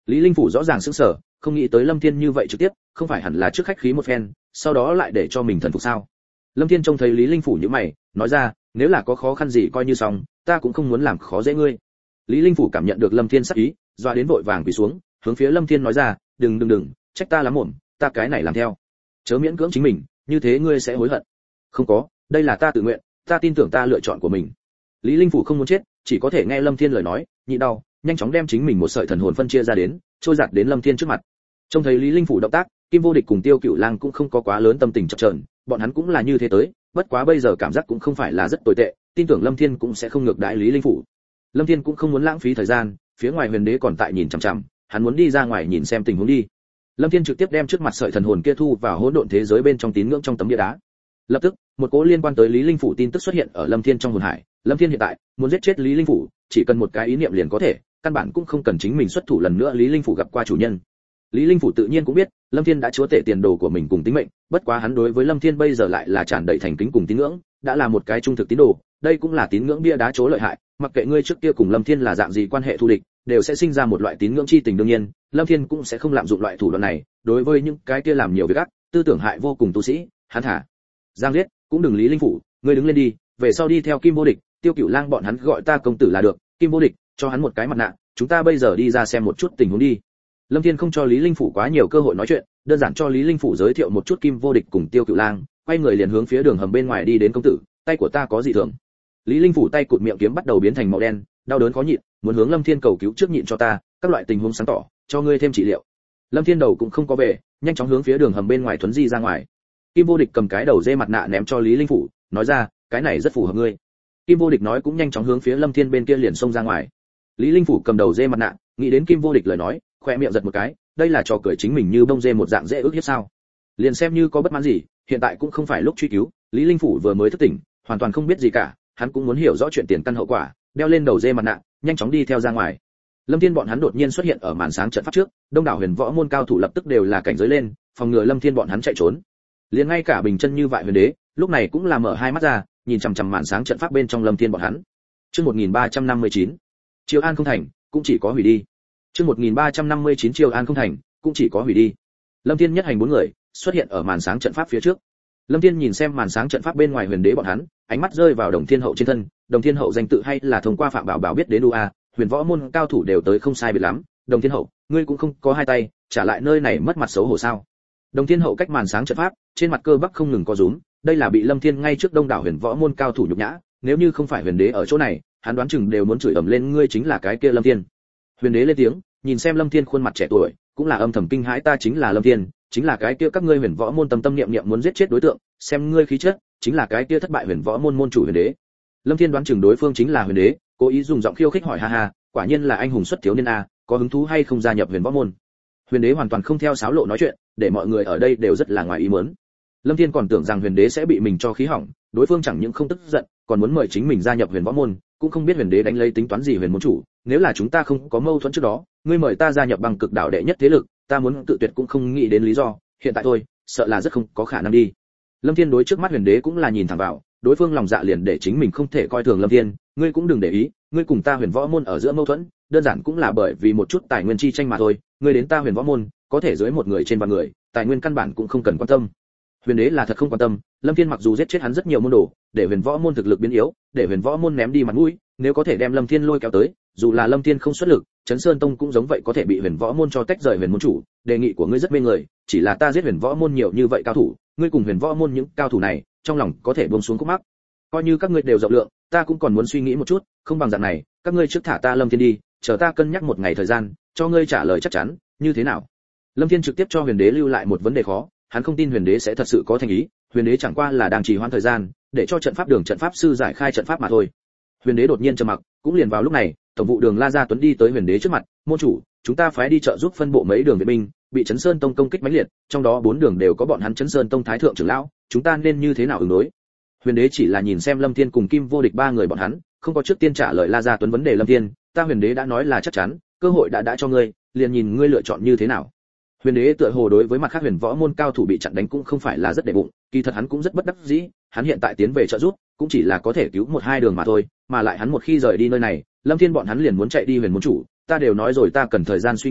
Lý Linh Phủ rõ ràng sững sờ, không nghĩ tới Lâm Thiên như vậy trực tiếp, không phải hẳn là trước khách khí một phen, sau đó lại để cho mình thần phục sao? Lâm Thiên trông thấy Lý Linh Phủ như mày, nói ra, nếu là có khó khăn gì coi như xong, ta cũng không muốn làm khó dễ ngươi. Lý Linh Phủ cảm nhận được Lâm Thiên sắc ý, doa đến vội vàng quỳ xuống, hướng phía Lâm Thiên nói ra, đừng, trách ta lắm mồm, ta cái này làm theo. Chớ miễn cưỡng chính mình, như thế ngươi sẽ hối hận. Không có, đây là ta tự nguyện, ta tin tưởng ta lựa chọn của mình. Lý Linh Phủ không muốn chết, chỉ có thể nghe Lâm Thiên lời nói, nhịn đau, nhanh chóng đem chính mình một sợi thần hồn phân chia ra đến, trôi giạt đến Lâm Thiên trước mặt. Trông thấy Lý Linh Phủ động tác, Kim Vô Địch cùng Tiêu Cựu Lang cũng không có quá lớn tâm tình chập chờn, bọn hắn cũng là như thế tới, bất quá bây giờ cảm giác cũng không phải là rất tồi tệ, tin tưởng Lâm Thiên cũng sẽ không ngược đãi Lý Linh Phủ. Lâm Thiên cũng không muốn lãng phí thời gian, phía ngoài Huyền Đế còn tại nhìn chằm chằm, hắn muốn đi ra ngoài nhìn xem tình huống đi. Lâm Thiên trực tiếp đem trước mặt sợi thần hồn kia thu vào hỗn độn thế giới bên trong tín ngưỡng trong tấm bia đá. Lập tức, một cỗ liên quan tới Lý Linh Phủ tin tức xuất hiện ở Lâm Thiên trong hồn hải. Lâm Thiên hiện tại muốn giết chết Lý Linh Phủ, chỉ cần một cái ý niệm liền có thể, căn bản cũng không cần chính mình xuất thủ lần nữa. Lý Linh Phủ gặp qua chủ nhân. Lý Linh Phủ tự nhiên cũng biết, Lâm Thiên đã chúa tể tiền đồ của mình cùng tính mệnh, bất quá hắn đối với Lâm Thiên bây giờ lại là tràn đầy thành kính cùng tín ngưỡng, đã là một cái trung thực tín đồ, đây cũng là tín ngưỡng bia đá chỗ lợi hại, mặc kệ ngươi trước kia cùng Lâm Thiên là dạng gì quan hệ thù địch, đều sẽ sinh ra một loại tín ngưỡng chi tình. Đương nhiên, Lâm Thiên cũng sẽ không lạm dụng loại thủ đoạn này, đối với những cái kia làm nhiều việc ác, tư tưởng hại vô cùng tu sĩ, hắn thả giang liệt, cũng đừng. Lý Linh Phủ, ngươi đứng lên đi, về sau đi theo Kim Vô Địch, Tiêu Cựu Lang bọn hắn gọi ta công tử là được. Kim Vô Địch, cho hắn một cái mặt nạ, chúng ta bây giờ đi ra xem một chút tình huống đi. Lâm Thiên không cho Lý Linh Phủ quá nhiều cơ hội nói chuyện, đơn giản cho Lý Linh Phủ giới thiệu một chút Kim Vô Địch cùng Tiêu Cựu Lang, quay người liền hướng phía đường hầm bên ngoài đi đến. Công tử, tay của ta có gì thường? Lý Linh Phủ tay cụt miệng kiếm bắt đầu biến thành màu đen, đau đớn khó nhịn, muốn hướng Lâm Thiên cầu cứu trước nhịn cho ta, các loại tình huống sáng tỏ, cho ngươi thêm trị liệu. Lâm Thiên đầu cũng không có về, nhanh chóng hướng phía đường hầm bên ngoài thuấn di ra ngoài. Kim Vô Địch cầm cái đầu dê mặt nạ ném cho Lý Linh Phủ, nói ra, cái này rất phù hợp ngươi. Kim Vô Địch nói cũng nhanh chóng hướng phía Lâm Thiên bên kia liền xông ra ngoài. Lý Linh Phủ cầm đầu dê mặt nạ, nghĩ đến Kim Vô Địch lời nói, khoe miệng giật một cái, đây là trò cười chính mình như bông dê một dạng dễ ước hiếp sao? Liền xem như có bất mãn gì, hiện tại cũng không phải lúc truy cứu, Lý Linh Phủ vừa mới thức tỉnh, hoàn toàn không biết gì cả, hắn cũng muốn hiểu rõ chuyện tiền căn hậu quả, đeo lên đầu dê mặt nạ, nhanh chóng đi theo ra ngoài. Lâm Thiên bọn hắn đột nhiên xuất hiện ở màn sáng trận pháp trước, đông đảo huyền võ môn cao thủ lập tức đều là cảnh giới lên, phòng ngừa Lâm Thiên bọn hắn chạy trốn. Liền ngay cả bình chân như vậy Huyền Đế, lúc này cũng là mở hai mắt ra, nhìn chằm chằm màn sáng trận pháp bên trong Lâm Thiên bọn hắn. Chương 1359. Triều An không thành, cũng chỉ có hủy đi. Chương 1359 Triều An không thành, cũng chỉ có hủy đi. Lâm Thiên nhất hành bốn người xuất hiện ở màn sáng trận pháp phía trước. Lâm Thiên nhìn xem màn sáng trận pháp bên ngoài Huyền Đế bọn hắn, ánh mắt rơi vào Đồng Thiên Hậu trên thân. Đồng Thiên Hậu danh tự hay là thông qua Phạm Bảo Bảo biết đến UA, huyền võ môn cao thủ đều tới không sai biệt lắm. Đồng Thiên Hậu, ngươi cũng không có hai tay, trả lại nơi này mất mặt xấu hổ sao? Đồng Thiên Hậu cách màn sáng trận pháp, trên mặt cơ bắp không ngừng có rúm, đây là bị Lâm Thiên ngay trước đông đảo huyền võ môn cao thủ nhục nhã, nếu như không phải Huyền Đế ở chỗ này, hắn đoán chừng đều muốn chửi ầm lên, ngươi chính là cái kia Lâm Thiên. Huyền Đế lên tiếng, nhìn xem Lâm Thiên khuôn mặt trẻ tuổi, cũng là âm thầm kinh hãi, ta chính là Lâm Thiên, chính là cái kia các ngươi huyền võ môn tâm tâm niệm niệm muốn giết chết đối tượng, xem ngươi khí chất, chính là cái kia thất bại huyền võ môn môn chủ Huyền Đế. Lâm Thiên đoán chừng đối phương chính là Huyền Đế, cố ý dùng giọng khiêu khích hỏi, ha ha, quả nhiên là anh hùng xuất thiếu niên a, có hứng thú hay không gia nhập huyền võ môn? Huyền Đế hoàn toàn không theo sáo lộ nói chuyện, để mọi người ở đây đều rất là ngoài ý muốn. Lâm Thiên còn tưởng rằng Huyền Đế sẽ bị mình cho khí hỏng, đối phương chẳng những không tức giận, còn muốn mời chính mình gia nhập huyền võ môn, cũng không biết Huyền Đế đánh lấy tính toán gì huyền môn chủ, nếu là chúng ta không có mâu thuẫn trước đó, ngươi mời ta gia nhập Băng Cực Đảo đệ nhất thế lực, ta muốn tự tuyệt cũng không nghĩ đến lý do, hiện tại thôi, sợ là rất không có khả năng đi. Lâm Thiên đối trước mắt Huyền Đế cũng là nhìn thẳng vào, đối phương lòng dạ liền để chính mình không thể coi thường Lâm Thiên, ngươi cũng đừng để ý, ngươi cùng ta huyền võ môn ở giữa mâu thuẫn, đơn giản cũng là bởi vì một chút tài nguyên chi tranh mà thôi, ngươi đến ta huyền võ môn, có thể dưới một người trên vạn người, tài nguyên căn bản cũng không cần quan tâm. Huyền Đế là thật không quan tâm, Lâm Thiên mặc dù giết chết hắn rất nhiều môn đồ, để huyền võ môn thực lực biến yếu, để huyền võ môn ném đi mặt mũi, nếu có thể đem Lâm Thiên lôi kéo tới, dù là Lâm Thiên không xuất lực, Trấn Sơn Tông cũng giống vậy có thể bị huyền võ môn cho tách rời huyền môn chủ, đề nghị của ngươi rất mê người, chỉ là ta giết huyền võ môn nhiều như vậy cao thủ, ngươi cùng huyền võ môn những cao thủ này, trong lòng có thể buông xuống khúc mắc. Coi như các ngươi đều rộng lượng, ta cũng còn muốn suy nghĩ một chút, không bằng dạng này, các ngươi trước thả ta Lâm Thiên đi, chờ ta cân nhắc một ngày thời gian, cho ngươi trả lời chắc chắn, như thế nào? Lâm Thiên trực tiếp cho Huyền Đế lưu lại một vấn đề khó, hắn không tin Huyền Đế sẽ thật sự có thành ý, Huyền Đế chẳng qua là đang trì hoãn thời gian, để cho trận pháp đường trận pháp sư giải khai trận pháp mà thôi. Huyền Đế đột nhiên trầm mặc, cũng liền vào lúc này, tổng vụ Đường La Gia Tuấn đi tới Huyền Đế trước mặt, môn chủ, chúng ta phái đi trợ giúp phân bộ mấy đường viện binh, bị Trấn Sơn Tông công kích mãnh liệt, trong đó 4 đường đều có bọn hắn Trấn Sơn Tông thái thượng trưởng lão, chúng ta nên như thế nào ứng đối? Huyền Đế chỉ là nhìn xem Lâm Thiên cùng Kim Vô Địch ba người bọn hắn, không có trước tiên trả lời La Gia Tuấn vấn đề. Lâm Thiên, ta Huyền Đế đã nói là chắc chắn, cơ hội đã cho ngươi, liền nhìn ngươi lựa chọn như thế nào. Huyền Đế tựa hồ đối với mặt khác huyền võ môn cao thủ bị chặn đánh cũng không phải là rất để bụng, kỳ thật hắn cũng rất bất đắc dĩ, hắn hiện tại tiến về trợ giúp, cũng chỉ là có thể cứu 1-2 đường mà thôi, mà lại hắn một khi rời đi nơi này, Lâm Thiên bọn hắn liền muốn chạy đi huyền môn chủ, ta đều nói rồi ta cần thời gian suy nghĩ,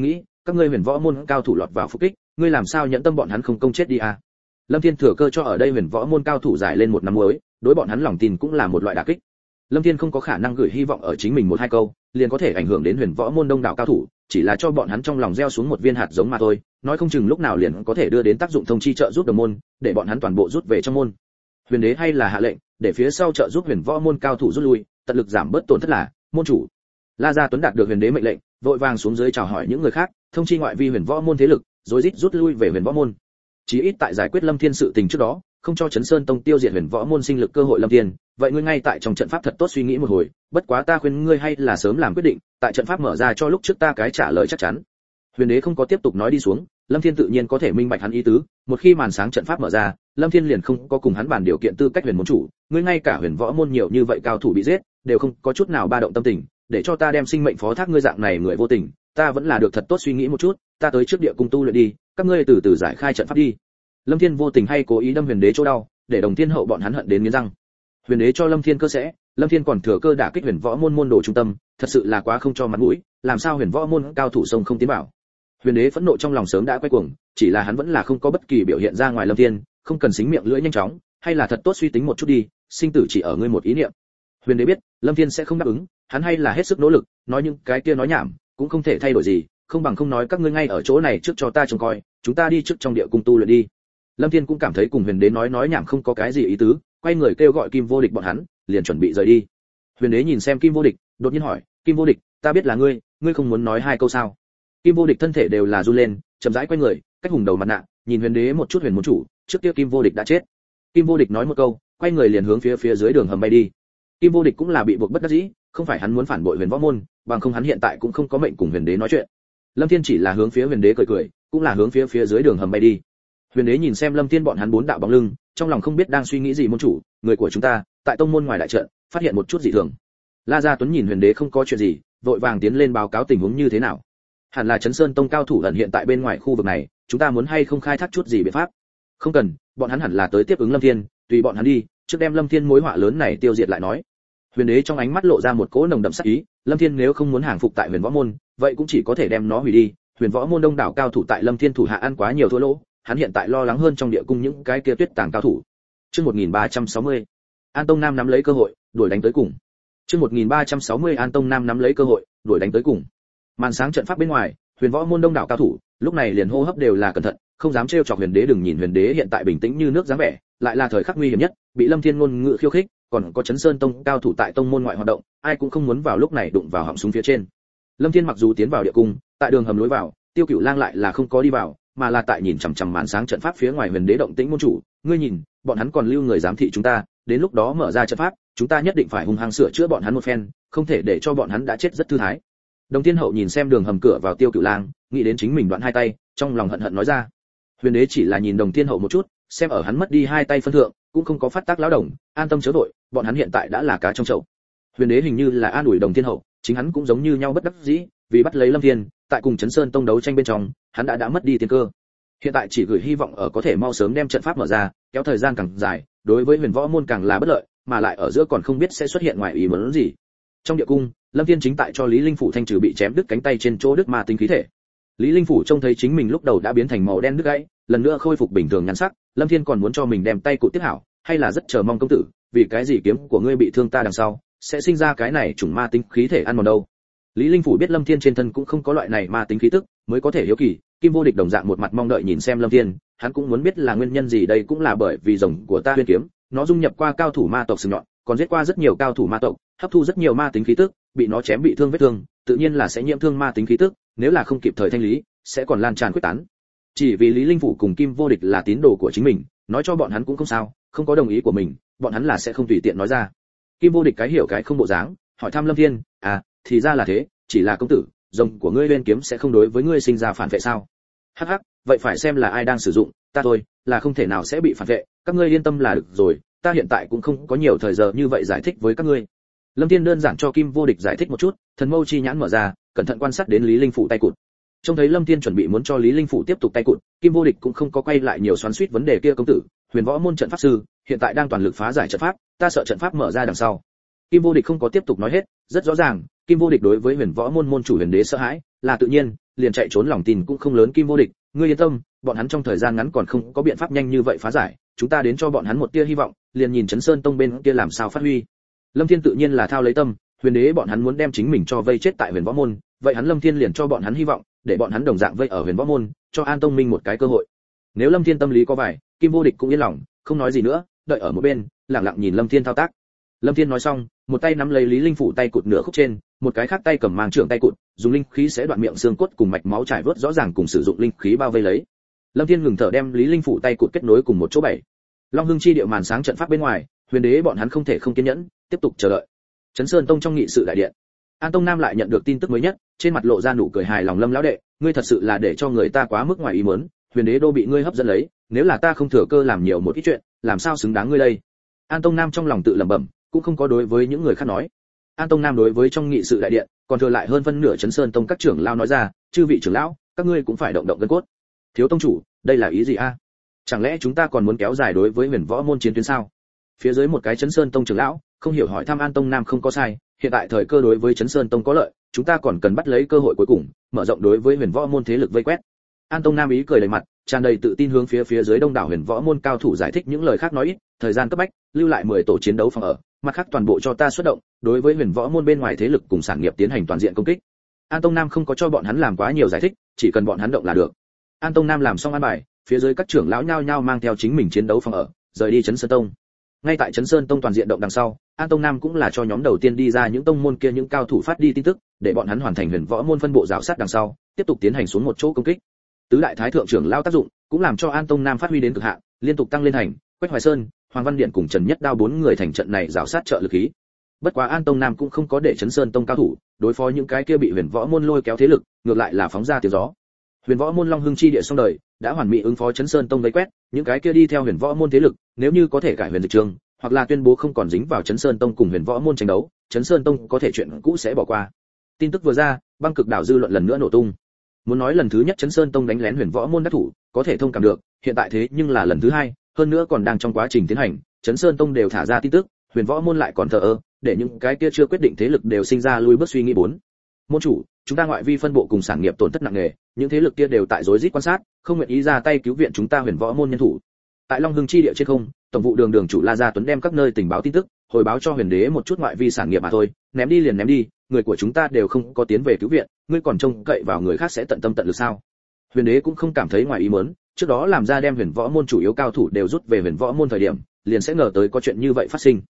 các ngươi huyền võ môn cao thủ lọt vào phục kích, ngươi làm sao nhẫn tâm bọn hắn không công chết đi à? Lâm Thiên thừa cơ cho ở đây huyền võ môn cao thủ giải lên một năm mới, đối bọn hắn lòng tin cũng là một loại đả kích. Lâm Thiên không có khả năng gửi hy vọng ở chính mình một hai câu, liền có thể ảnh hưởng đến huyền võ môn đông đảo cao thủ, chỉ là cho bọn hắn trong lòng gieo xuống một viên hạt giống mà thôi, nói không chừng lúc nào liền có thể đưa đến tác dụng thông chi trợ giúp đồng môn, để bọn hắn toàn bộ rút về trong môn. Huyền đế hay là hạ lệnh, để phía sau trợ giúp huyền võ môn cao thủ rút lui, tận lực giảm bớt tổn thất là môn chủ. La Gia Tuấn đạt được huyền đế mệnh lệnh, vội vàng xuống dưới chào hỏi những người khác, thông chi ngoại vi huyền võ môn thế lực, rối rít rút lui về huyền võ môn. Chí ít tại giải quyết Lâm Thiên sự tình trước đó, không cho Trấn Sơn Tông tiêu diệt huyền võ môn sinh lực cơ hội. Lâm Thiên, vậy ngươi ngay tại trong trận pháp thật tốt suy nghĩ một hồi, bất quá ta khuyên ngươi hay là sớm làm quyết định, tại trận pháp mở ra cho lúc trước ta cái trả lời chắc chắn. Huyền đế không có tiếp tục nói đi xuống, Lâm Thiên tự nhiên có thể minh bạch hắn ý tứ, một khi màn sáng trận pháp mở ra, Lâm Thiên liền không có cùng hắn bàn điều kiện tư cách huyền môn chủ, ngươi ngay cả huyền võ môn nhiều như vậy cao thủ bị giết, đều không có chút nào ba động tâm tình, để cho ta đem sinh mệnh phó thác ngươi dạng này người vô tình, ta vẫn là được thật tốt suy nghĩ một chút, ta tới trước địa cung tu luyện đi, các ngươi từ từ giải khai trận pháp đi. Lâm Thiên vô tình hay cố ý đâm huyền đế chỗ đau, để Đồng Thiên hậu bọn hắn hận đến nghiến răng. Huyền đế cho Lâm Thiên cơ sẽ, Lâm Thiên còn thừa cơ đả kích huyền võ môn môn đồ trung tâm, thật sự là quá không cho mặt mũi, làm sao huyền võ môn cao thủ sông không tiến bảo. Huyền đế phẫn nộ trong lòng sớm đã quay cuồng, chỉ là hắn vẫn là không có bất kỳ biểu hiện ra ngoài. Lâm Thiên, không cần xính miệng lưỡi nhanh chóng, hay là thật tốt suy tính một chút đi, sinh tử chỉ ở ngươi một ý niệm. Huyền đế biết, Lâm Thiên sẽ không đáp ứng, hắn hay là hết sức nỗ lực, nói những cái kia nói nhảm, cũng không thể thay đổi gì, không bằng không nói, các ngươi ngay ở chỗ này trước cho ta trông coi, chúng ta đi trước trong địa cung tu luyện đi. Lâm Thiên cũng cảm thấy cùng huyền đế nói nhảm không có cái gì ý tứ, quay người kêu gọi Kim Vô Địch bọn hắn, liền chuẩn bị rời đi. Huyền đế nhìn xem Kim Vô Địch, đột nhiên hỏi, Kim Vô Địch, ta biết là ngươi không muốn nói hai câu sao? Kim Vô Địch thân thể đều là run lên, chậm rãi quay người, cách hùng đầu mặt nạ, nhìn huyền đế một chút. Huyền môn chủ, trước kia Kim Vô Địch đã chết. Kim Vô Địch nói một câu, quay người liền hướng phía dưới đường hầm bay đi. Kim Vô Địch cũng là bị buộc bất đắc dĩ, không phải hắn muốn phản bội huyền võ môn, bằng không hắn hiện tại cũng không có mệnh cùng huyền đế nói chuyện. Lâm Thiên chỉ là hướng phía huyền đế cười, cũng là hướng phía dưới đường hầm bay đi. Huyền đế nhìn xem Lâm Thiên bọn hắn bốn đạo bóng lưng, trong lòng không biết đang suy nghĩ gì. Môn chủ, người của chúng ta tại tông môn ngoài đại trận phát hiện một chút dị thường. La Gia Tuấn nhìn huyền đế không có chuyện gì, vội vàng tiến lên báo cáo tình huống như thế nào. Hẳn là Trấn Sơn Tông cao thủ ẩn hiện tại bên ngoài khu vực này, chúng ta muốn hay không khai thác chút gì biện pháp? Không cần, bọn hắn hẳn là tới tiếp ứng Lâm Thiên, tùy bọn hắn đi, trước đem Lâm Thiên mối họa lớn này tiêu diệt lại nói. Huyền đế trong ánh mắt lộ ra một cỗ nồng đậm sát ý, Lâm Thiên nếu không muốn hàng phục tại huyền võ môn, vậy cũng chỉ có thể đem nó hủy đi. Huyền võ môn đông đảo cao thủ tại Lâm Thiên thủ hạ ăn quá nhiều thua lỗ, hắn hiện tại lo lắng hơn trong địa cung những cái kia tuyết tàng cao thủ. Chương 1360. An Tông Nam nắm lấy cơ hội, đuổi đánh tới cùng. Chương 1360. An Tông Nam nắm lấy cơ hội, đuổi đánh tới cùng. Màn sáng trận pháp bên ngoài, huyền võ môn đông đảo cao thủ, lúc này liền hô hấp đều là cẩn thận, không dám trêu chọc huyền đế. Đừng nhìn huyền đế hiện tại bình tĩnh như nước dáng vẻ, lại là thời khắc nguy hiểm nhất, bị Lâm Thiên ngôn ngữ khiêu khích, còn có Trấn Sơn Tông cao thủ tại tông môn ngoại hoạt động, ai cũng không muốn vào lúc này đụng vào họng súng phía trên. Lâm Thiên mặc dù tiến vào địa cung, tại đường hầm lối vào, Tiêu Cửu Lang lại là không có đi vào, mà là tại nhìn chằm chằm màn sáng trận pháp phía ngoài. Huyền đế động tĩnh. Môn chủ, ngươi nhìn, bọn hắn còn lưu người giám thị chúng ta, đến lúc đó mở ra trận pháp, chúng ta nhất định phải hung hăng sửa chữa bọn hắn một phen, không thể để cho bọn hắn đã chết rất thư thái. Đồng Thiên Hậu nhìn xem đường hầm cửa vào Tiêu Cửu Lang, nghĩ đến chính mình đoạn hai tay, trong lòng hận hận nói ra. Huyền đế chỉ là nhìn Đồng Thiên Hậu một chút, xem ở hắn mất đi hai tay phân thượng, cũng không có phát tác lão đồng, an tâm chớ vội, bọn hắn hiện tại đã là cá trong chậu. Huyền đế hình như là an ủi Đồng Thiên Hậu, chính hắn cũng giống như nhau bất đắc dĩ, vì bắt lấy Lâm Thiên, tại cùng Trấn Sơn Tông đấu tranh bên trong, hắn đã mất đi tiên cơ. Hiện tại chỉ gửi hy vọng ở có thể mau sớm đem trận pháp mở ra, kéo thời gian càng dài, đối với huyền võ môn càng là bất lợi, mà lại ở giữa còn không biết sẽ xuất hiện ngoài ý muốn gì. Trong địa cung, Lâm Thiên chính tại cho Lý Linh Phủ thanh trừ bị chém đứt cánh tay trên chỗ đứt ma tính khí thể. Lý Linh Phủ trông thấy chính mình lúc đầu đã biến thành màu đen đứt gãy, lần nữa khôi phục bình thường nhan sắc, Lâm Thiên còn muốn cho mình đem tay cụt tiếp hảo, hay là rất chờ mong công tử, vì cái gì kiếm của ngươi bị thương ta đằng sau sẽ sinh ra cái này chủng ma tính khí thể ăn mòn đâu. Lý Linh Phủ biết Lâm Thiên trên thân cũng không có loại này ma tính khí tức, mới có thể hiếu kỳ. Kim Vô Địch đồng dạng một mặt mong đợi nhìn xem Lâm Thiên, hắn cũng muốn biết là nguyên nhân gì. Đây cũng là bởi vì rồng của ta Huyền kiếm, nó dung nhập qua cao thủ ma tộc sừng nhọn, còn giết qua rất nhiều cao thủ ma tộc, hấp thu rất nhiều ma tính khí tức, bị nó chém bị thương vết thương, tự nhiên là sẽ nhiễm thương ma tính khí tức, nếu là không kịp thời thanh lý, sẽ còn lan tràn quyết tán. Chỉ vì Lý Linh Phủ cùng Kim Vô Địch là tín đồ của chính mình, nói cho bọn hắn cũng không sao, không có đồng ý của mình, bọn hắn là sẽ không tùy tiện nói ra. Kim Vô Địch cái hiểu cái không bộ dáng, hỏi thăm Lâm Thiên, thì ra là thế, chỉ là công tử, rồng của ngươi Huyền kiếm sẽ không đối với ngươi sinh ra phản vệ sao? Hắc hắc, vậy phải xem là ai đang sử dụng, ta thôi, là không thể nào sẽ bị phản vệ, các ngươi yên tâm là được rồi, ta hiện tại cũng không có nhiều thời giờ như vậy giải thích với các ngươi. Lâm Thiên đơn giản cho Kim Vô Địch giải thích một chút, thần mâu chi nhãn mở ra, cẩn thận quan sát đến Lý Linh Phủ tay cụt. Trông thấy Lâm Thiên chuẩn bị muốn cho Lý Linh Phủ tiếp tục tay cụt, Kim Vô Địch cũng không có quay lại nhiều xoắn xuýt vấn đề kia. Công tử, huyền võ môn trận pháp sư hiện tại đang toàn lực phá giải trận pháp, ta sợ trận pháp mở ra đằng sau. Kim Vô Địch không có tiếp tục nói hết, rất rõ ràng, Kim Vô Địch đối với huyền võ môn môn chủ Huyền đế sợ hãi, là tự nhiên, liền chạy trốn lòng tin cũng không lớn Kim Vô Địch, ngươi yên tâm, bọn hắn trong thời gian ngắn còn không có biện pháp nhanh như vậy phá giải, chúng ta đến cho bọn hắn một tia hy vọng, liền nhìn Chấn Sơn Tông bên kia làm sao phát huy. Lâm Thiên tự nhiên là thao lấy tâm, Huyền Đế bọn hắn muốn đem chính mình cho vây chết tại Huyền Võ môn, vậy hắn Lâm Thiên liền cho bọn hắn hy vọng, để bọn hắn đồng dạng vây ở Huyền Võ môn, cho An Tông Minh một cái cơ hội. Nếu Lâm Thiên tâm lý có vải, Kim Vô Địch cũng yên lòng, không nói gì nữa, đợi ở một bên, lặng lặng nhìn Lâm Thiên thao tác. Lâm Thiên nói xong, một tay nắm lấy Lý Linh phủ tay cụt nửa khúc trên, một cái khác tay cầm mang trưởng tay cụt, dùng linh khí sẽ đoạn miệng xương cốt cùng mạch máu trải vớt rõ ràng cùng sử dụng linh khí bao vây lấy. Lâm Thiên ngừng thở đem Lý Linh phủ tay cụt kết nối cùng một chỗ bảy. Long Hưng chi điệu màn sáng trận pháp bên ngoài, Huyền Đế bọn hắn không thể không kiên nhẫn, tiếp tục chờ đợi. Trấn Sơn Tông trong nghị sự đại điện, An Tông Nam lại nhận được tin tức mới nhất, trên mặt lộ ra nụ cười hài lòng. Lâm lão đệ, ngươi thật sự là để cho người ta quá mức ngoài ý muốn, Huyền Đế đô bị ngươi hấp dẫn lấy, nếu là ta không thừa cơ làm nhiều một ít chuyện, làm sao xứng đáng ngươi đây? An Tông Nam trong lòng tự lẩm bẩm, cũng không có đối với những người khác nói. An Tông Nam đối với trong nghị sự đại điện, còn thừa lại hơn phân nửa Trấn Sơn Tông các trưởng lão nói ra, chư vị trưởng lão, các ngươi cũng phải động động gân cốt. Thiếu tông chủ, đây là ý gì a? Chẳng lẽ chúng ta còn muốn kéo dài đối với Huyền Võ môn chiến tuyến sao? Phía dưới một cái Trấn Sơn Tông trưởng lão, không hiểu hỏi thăm An Tông Nam không có sai, hiện tại thời cơ đối với Trấn Sơn Tông có lợi, chúng ta còn cần bắt lấy cơ hội cuối cùng, mở rộng đối với Huyền Võ môn thế lực vây quét. An Tông Nam ý cười đầy mặt, tràn đầy tự tin hướng phía dưới đông đảo Huyền Võ môn cao thủ giải thích những lời khác nói ít, thời gian cấp bách, lưu lại 10 tổ chiến đấu phòng ở, mặt khác toàn bộ cho ta xuất động, đối với Huyền Võ môn bên ngoài thế lực cùng sản nghiệp tiến hành toàn diện công kích. An Tông Nam không có cho bọn hắn làm quá nhiều giải thích, chỉ cần bọn hắn động là được. An Tông Nam làm xong an bài, phía dưới các trưởng lão nhao nhao mang theo chính mình chiến đấu phòng ở, rời đi Trấn Sơn Tông. Ngay tại Trấn Sơn Tông toàn diện động đằng sau, An Tông Nam cũng là cho nhóm đầu tiên đi ra những tông môn kia những cao thủ phát đi tin tức, để bọn hắn hoàn thành Huyền Võ môn phân bộ rào sát đằng sau, tiếp tục tiến hành xuống một chỗ công kích. Tứ đại thái thượng trưởng lão tác dụng, cũng làm cho An Tông Nam phát huy đến cực hạn, liên tục tăng lên hành, Quách Hoài Sơn, Hoàng Văn Điện cùng Trần Nhất Đao bốn người thành trận này rào sát trợ lực khí. Bất quá An Tông Nam cũng không có để Trấn Sơn Tông cao thủ đối phó những cái kia bị Huyền Võ môn lôi kéo thế lực, ngược lại là phóng ra tiếng gió. Huyền Võ môn Long Hưng chi địa xong đời, đã hoàn mỹ ứng phó Trấn Sơn Tông vây quét, những cái kia đi theo Huyền Võ môn thế lực, nếu như có thể cải huyền dịch trường, hoặc là tuyên bố không còn dính vào Trấn Sơn Tông cùng Huyền Võ môn tranh đấu, Trấn Sơn Tông có thể chuyện cũ sẽ bỏ qua. Tin tức vừa ra, băng cực đảo dư luận lần nữa nổ tung. Muốn nói lần thứ nhất Trấn Sơn Tông đánh lén Huyền Võ môn đắc thủ, có thể thông cảm được, hiện tại thế nhưng là lần thứ hai, hơn nữa còn đang trong quá trình tiến hành, Trấn Sơn Tông đều thả ra tin tức, Huyền Võ môn lại còn thờ ơ, để những cái kia chưa quyết định thế lực đều sinh ra lui bước suy nghĩ bốn. Môn chủ, chúng ta ngoại vi phân bộ cùng sản nghiệp tổn thất nặng nề, những thế lực kia đều tại rối rít quan sát, không nguyện ý ra tay cứu viện chúng ta Huyền Võ môn nhân thủ. Tại Long Hưng chi địa trên không, tổng vụ đường chủ La Gia Tuấn đem các nơi tình báo tin tức hồi báo cho Huyền Đế một chút ngoại vi sản nghiệp mà thôi, ném đi liền ném đi, người của chúng ta đều không có tiến về cứu viện, ngươi còn trông cậy vào người khác sẽ tận tâm tận lực sao? Huyền Đế cũng không cảm thấy ngoài ý muốn, trước đó làm ra đem Huyền Võ môn chủ yếu cao thủ đều rút về Huyền Võ môn thời điểm, liền sẽ ngờ tới có chuyện như vậy phát sinh.